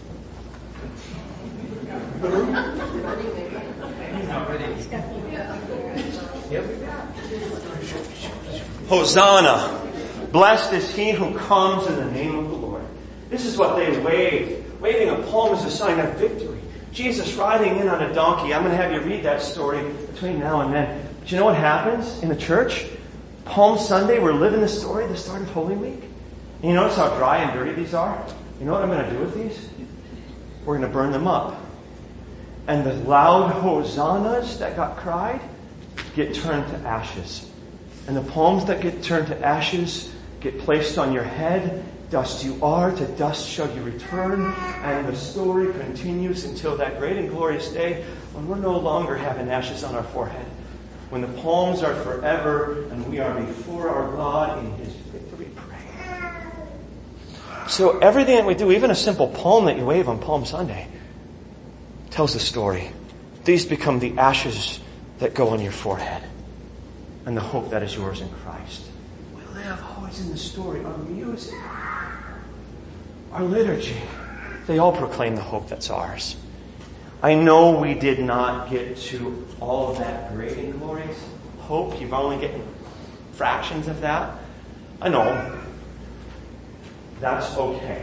Hosanna! Blessed is he who comes in the name of the Lord. This is what they waved. Waving a palm is a sign of victory. Jesus riding in on a donkey. I'm going to have you read that story between now and then. But you know what happens in the church? Palm Sunday, we're living the story, the start of Holy Week. And you notice how dry and dirty these are? You know what I'm going to do with these? We're going to burn them up. And the loud hosannas that got cried get turned to ashes. And the palms that get turned to ashes get placed on your head. Dust you are, to dust shall you return. And the story continues until that great and glorious day when we're no longer having ashes on our forehead. When the palms are forever and we are before our God in His victory praise. So everything that we do, even a simple palm that you wave on Palm Sunday, tells the story. These become the ashes that go on your forehead and the hope that is yours in Christ. We live always in the story. Our music, our liturgy, they all proclaim the hope that's ours. I know we did not get to all of that great and glorious hope. You've only gotten fractions of that. I know. That's okay.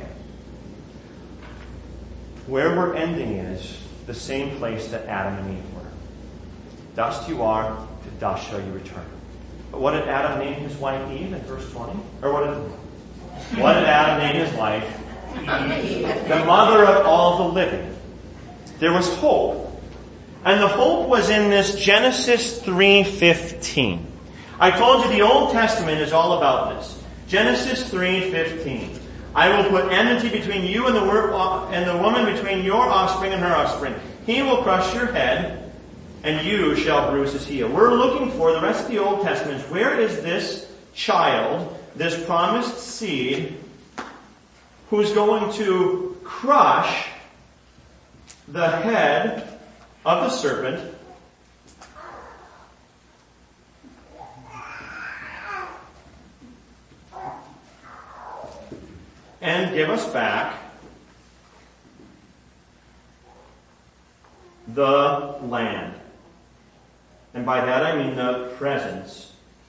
Where we're ending is the same place that Adam and Eve were. Dust you are, to dust shall you return. But what did Adam name his wife Eve in verse 20? Or what did Adam name his wife? Eve, the mother of all the living. There was hope. And the hope was in this Genesis 3:15. I told you the Old Testament is all about this. Genesis 3:15. I will put enmity between you and the woman, between your offspring and her offspring. He will crush your head, and you shall bruise his heel. We're looking for the rest of the Old Testament. Where is this child, this promised seed, who's going to crush the head of the serpent and give us back the land? And by that I mean the presence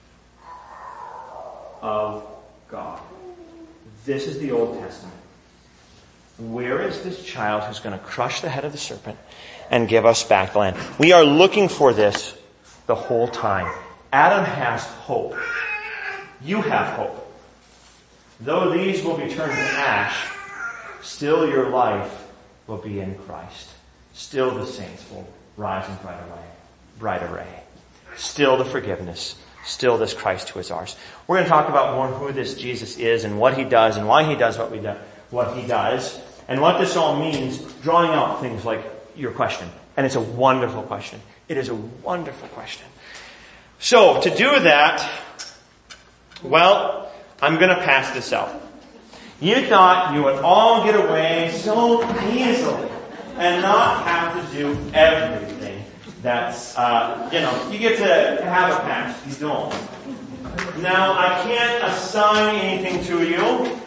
of God. This is the Old Testament. Where is this child who's going to crush the head of the serpent and give us back the land? We are looking for this the whole time. Adam has hope. You have hope. Though these will be turned to ash, still your life will be in Christ. Still the saints will rise in bright array. Still the forgiveness. Still this Christ who is ours. We're going to talk about more who this Jesus is and what He does and why He does what He does, and what this all means, drawing out things like your question. And it's a wonderful question. It is a wonderful question. So, to do that, well, I'm going to pass this out. You thought you would all get away so easily and not have to do everything that's, you get to have a pass. You don't. Now, I can't assign anything to you.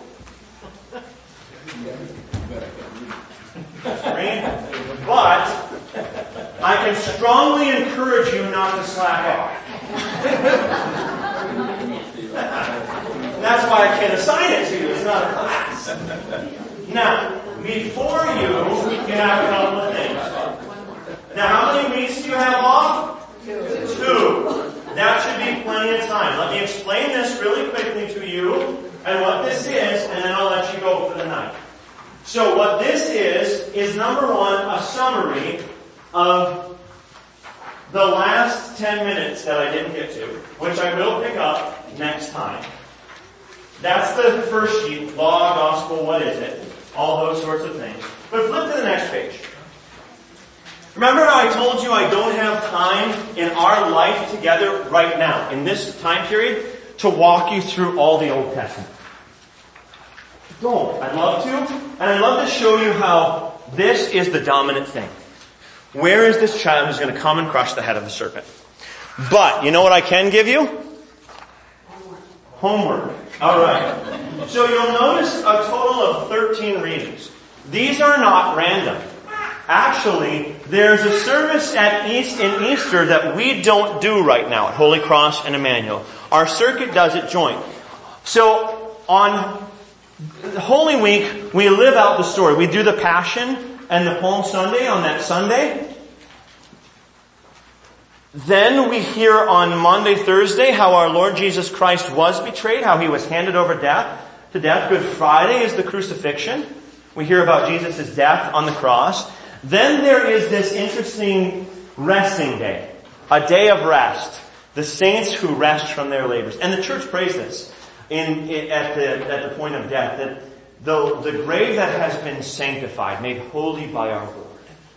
But I can strongly encourage you not to slack off. That's why I can't assign it to you. It's not a class. Now, before you have a couple of things. Now, how many weeks do you have off? 2. That should be plenty of time. Let me explain this really quickly to you and what this is, and then I'll let you go for the night. So what this is number one, a summary of the last 10 minutes that I didn't get to, which I will pick up next time. That's the first sheet, law, gospel, what is it? All those sorts of things. But flip to the next page. Remember how I told you I don't have time in our life together right now, in this time period, to walk you through all the Old Testament? Don't. I'd love to. And I'd love to show you how this is the dominant thing. Where is this child who's going to come and crush the head of the serpent? But, you know what I can give you? Homework. Alright. So you'll notice a total of 13 readings. These are not random. Actually, there's a service in Easter that we don't do right now at Holy Cross and Emmanuel. Our circuit does it joint. So, on Holy Week, we live out the story. We do the Passion and the Palm Sunday on that Sunday. Then we hear on Monday, Thursday, how our Lord Jesus Christ was betrayed, how He was handed over to death. Good Friday is the crucifixion. We hear about Jesus' death on the cross. Then there is this interesting resting day, a day of rest. The saints who rest from their labors. And the church prays this at the point of death, that the grave that has been sanctified, made holy by our Lord.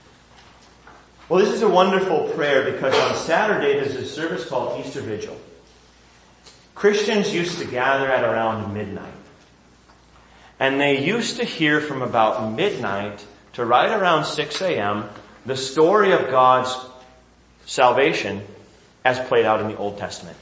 Well, this is a wonderful prayer because on Saturday there's a service called Easter Vigil. Christians used to gather at around midnight. And they used to hear from about midnight to right around 6 a.m. the story of God's salvation as played out in the Old Testament.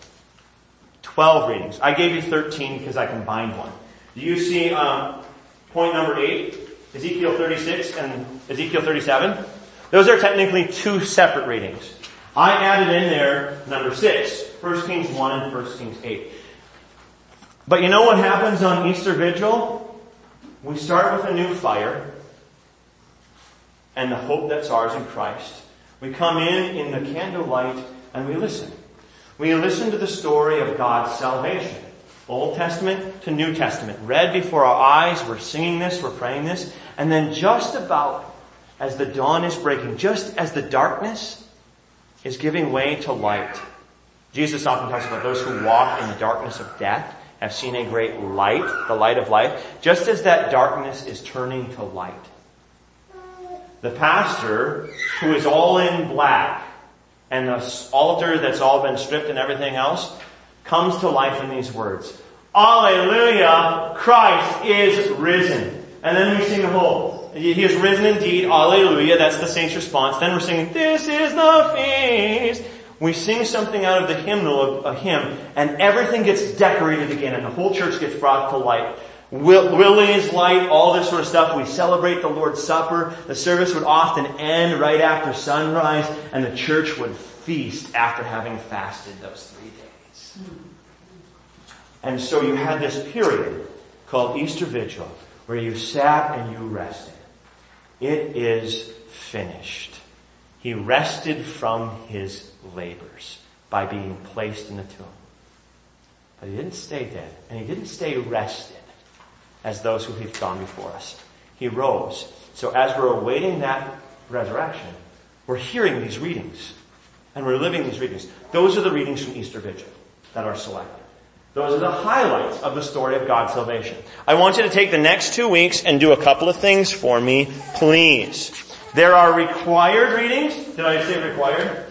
12 readings. I gave you 13 because I combined one. Do you see point number 8, Ezekiel 36 and Ezekiel 37? Those are technically 2 separate readings. I added in there number 6, 1 Kings 1 and 1 Kings 8. But you know what happens on Easter Vigil? We start with a new fire and the hope that's ours in Christ. We come in the candlelight and we listen. We listen to the story of God's salvation. Old Testament to New Testament. Read before our eyes. We're singing this. We're praying this. And then just about as the dawn is breaking, just as the darkness is giving way to light. Jesus often talks about those who walk in the darkness of death have seen a great light, the light of life. Just as that darkness is turning to light. The pastor, who is all in black, and the altar that's all been stripped and everything else, comes to life in these words. Alleluia, Christ is risen. And then we sing the whole, He is risen indeed, Alleluia, that's the saints' response. Then we're singing, this is the feast. We sing something out of the hymnal, a hymn, and everything gets decorated again, and the whole church gets brought to light. Willie's light, all this sort of stuff. We celebrate the Lord's Supper. The service would often end right after sunrise, and the church would feast after having fasted those 3 days. And so you had this period called Easter Vigil, where you sat and you rested. It is finished. He rested from his labors by being placed in the tomb. But he didn't stay dead, and he didn't stay rested as those who had gone before us. He rose. So as we're awaiting that resurrection, we're hearing these readings. And we're living these readings. Those are the readings from Easter Vigil that are selected. Those are the highlights of the story of God's salvation. I want you to take the next 2 weeks and do a couple of things for me, please. There are required readings. Did I say required?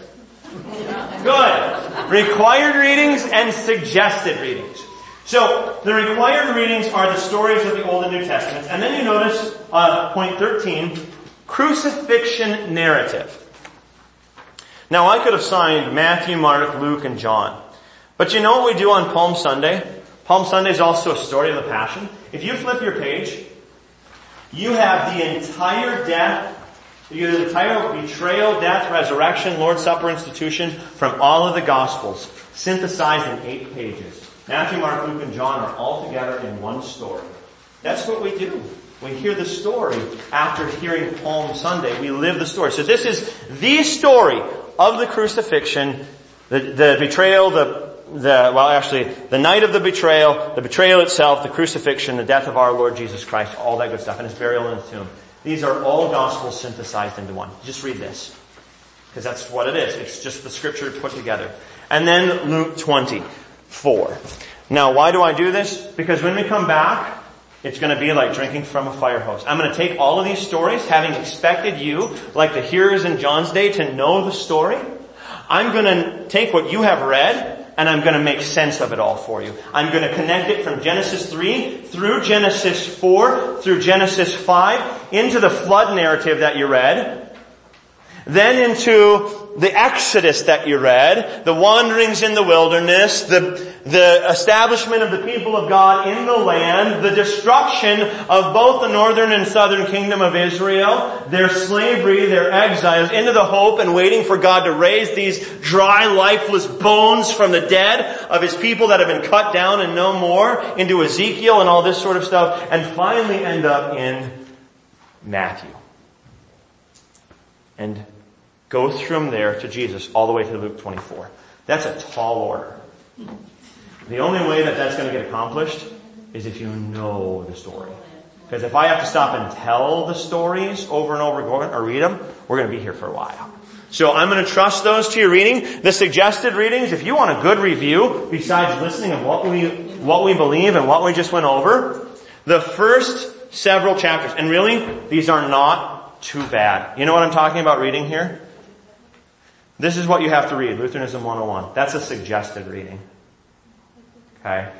Good. Required readings and suggested readings. So, the required readings are the stories of the Old and New Testaments. And then you notice, point 13, crucifixion narrative. Now, I could have signed Matthew, Mark, Luke, and John. But you know what we do on Palm Sunday? Palm Sunday is also a story of the Passion. If you flip your page, you have the entire death, the entire betrayal, death, resurrection, Lord's Supper institution from all of the Gospels, synthesized in 8 pages. Matthew, Mark, Luke, and John are all together in one story. That's what we do. We hear the story after hearing Palm Sunday. We live the story. So this is the story of the crucifixion, the betrayal, the night of the betrayal itself, the crucifixion, the death of our Lord Jesus Christ, all that good stuff, and his burial in the tomb. These are all gospels synthesized into one. Just read this, because that's what it is. It's just the scripture put together. And then Luke 24. Now, why do I do this? Because when we come back, it's going to be like drinking from a fire hose. I'm going to take all of these stories, having expected you, like the hearers in John's day, to know the story. I'm going to take what you have read, and I'm going to make sense of it all for you. I'm going to connect it from Genesis 3 through Genesis 4 through Genesis 5 into the flood narrative that you read, then into the Exodus that you read, the wanderings in the wilderness, the establishment of the people of God in the land, the destruction of both the northern and southern kingdom of Israel, their slavery, their exiles, into the hope and waiting for God to raise these dry, lifeless bones from the dead of his people that have been cut down and no more, into Ezekiel and all this sort of stuff, and finally end up in Matthew. And go from there to Jesus all the way to Luke 24. That's a tall order. The only way that that's going to get accomplished is if you know the story. Because if I have to stop and tell the stories over and over again or read them, we're going to be here for a while. So I'm going to trust those to your reading. The suggested readings, if you want a good review, besides listening of what we believe and what we just went over, the first several chapters, and really, these are not too bad. You know what I'm talking about reading here? This is what you have to read, Lutheranism 101. That's a suggested reading. Okay?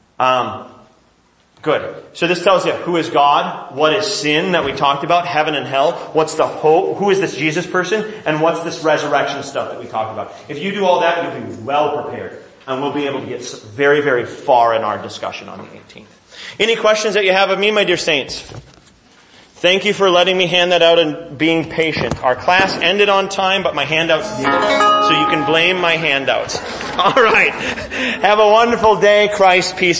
Good. So this tells you who is God, what is sin that we talked about, heaven and hell, what's the hope, who is this Jesus person, and what's this resurrection stuff that we talked about. If you do all that, you'll be well prepared, and we'll be able to get very, very far in our discussion on the 18th. Any questions that you have of me, my dear saints? Thank you for letting me hand that out and being patient. Our class ended on time, but my handouts didn't. So you can blame my handouts. All right. Have a wonderful day. Christ, peace.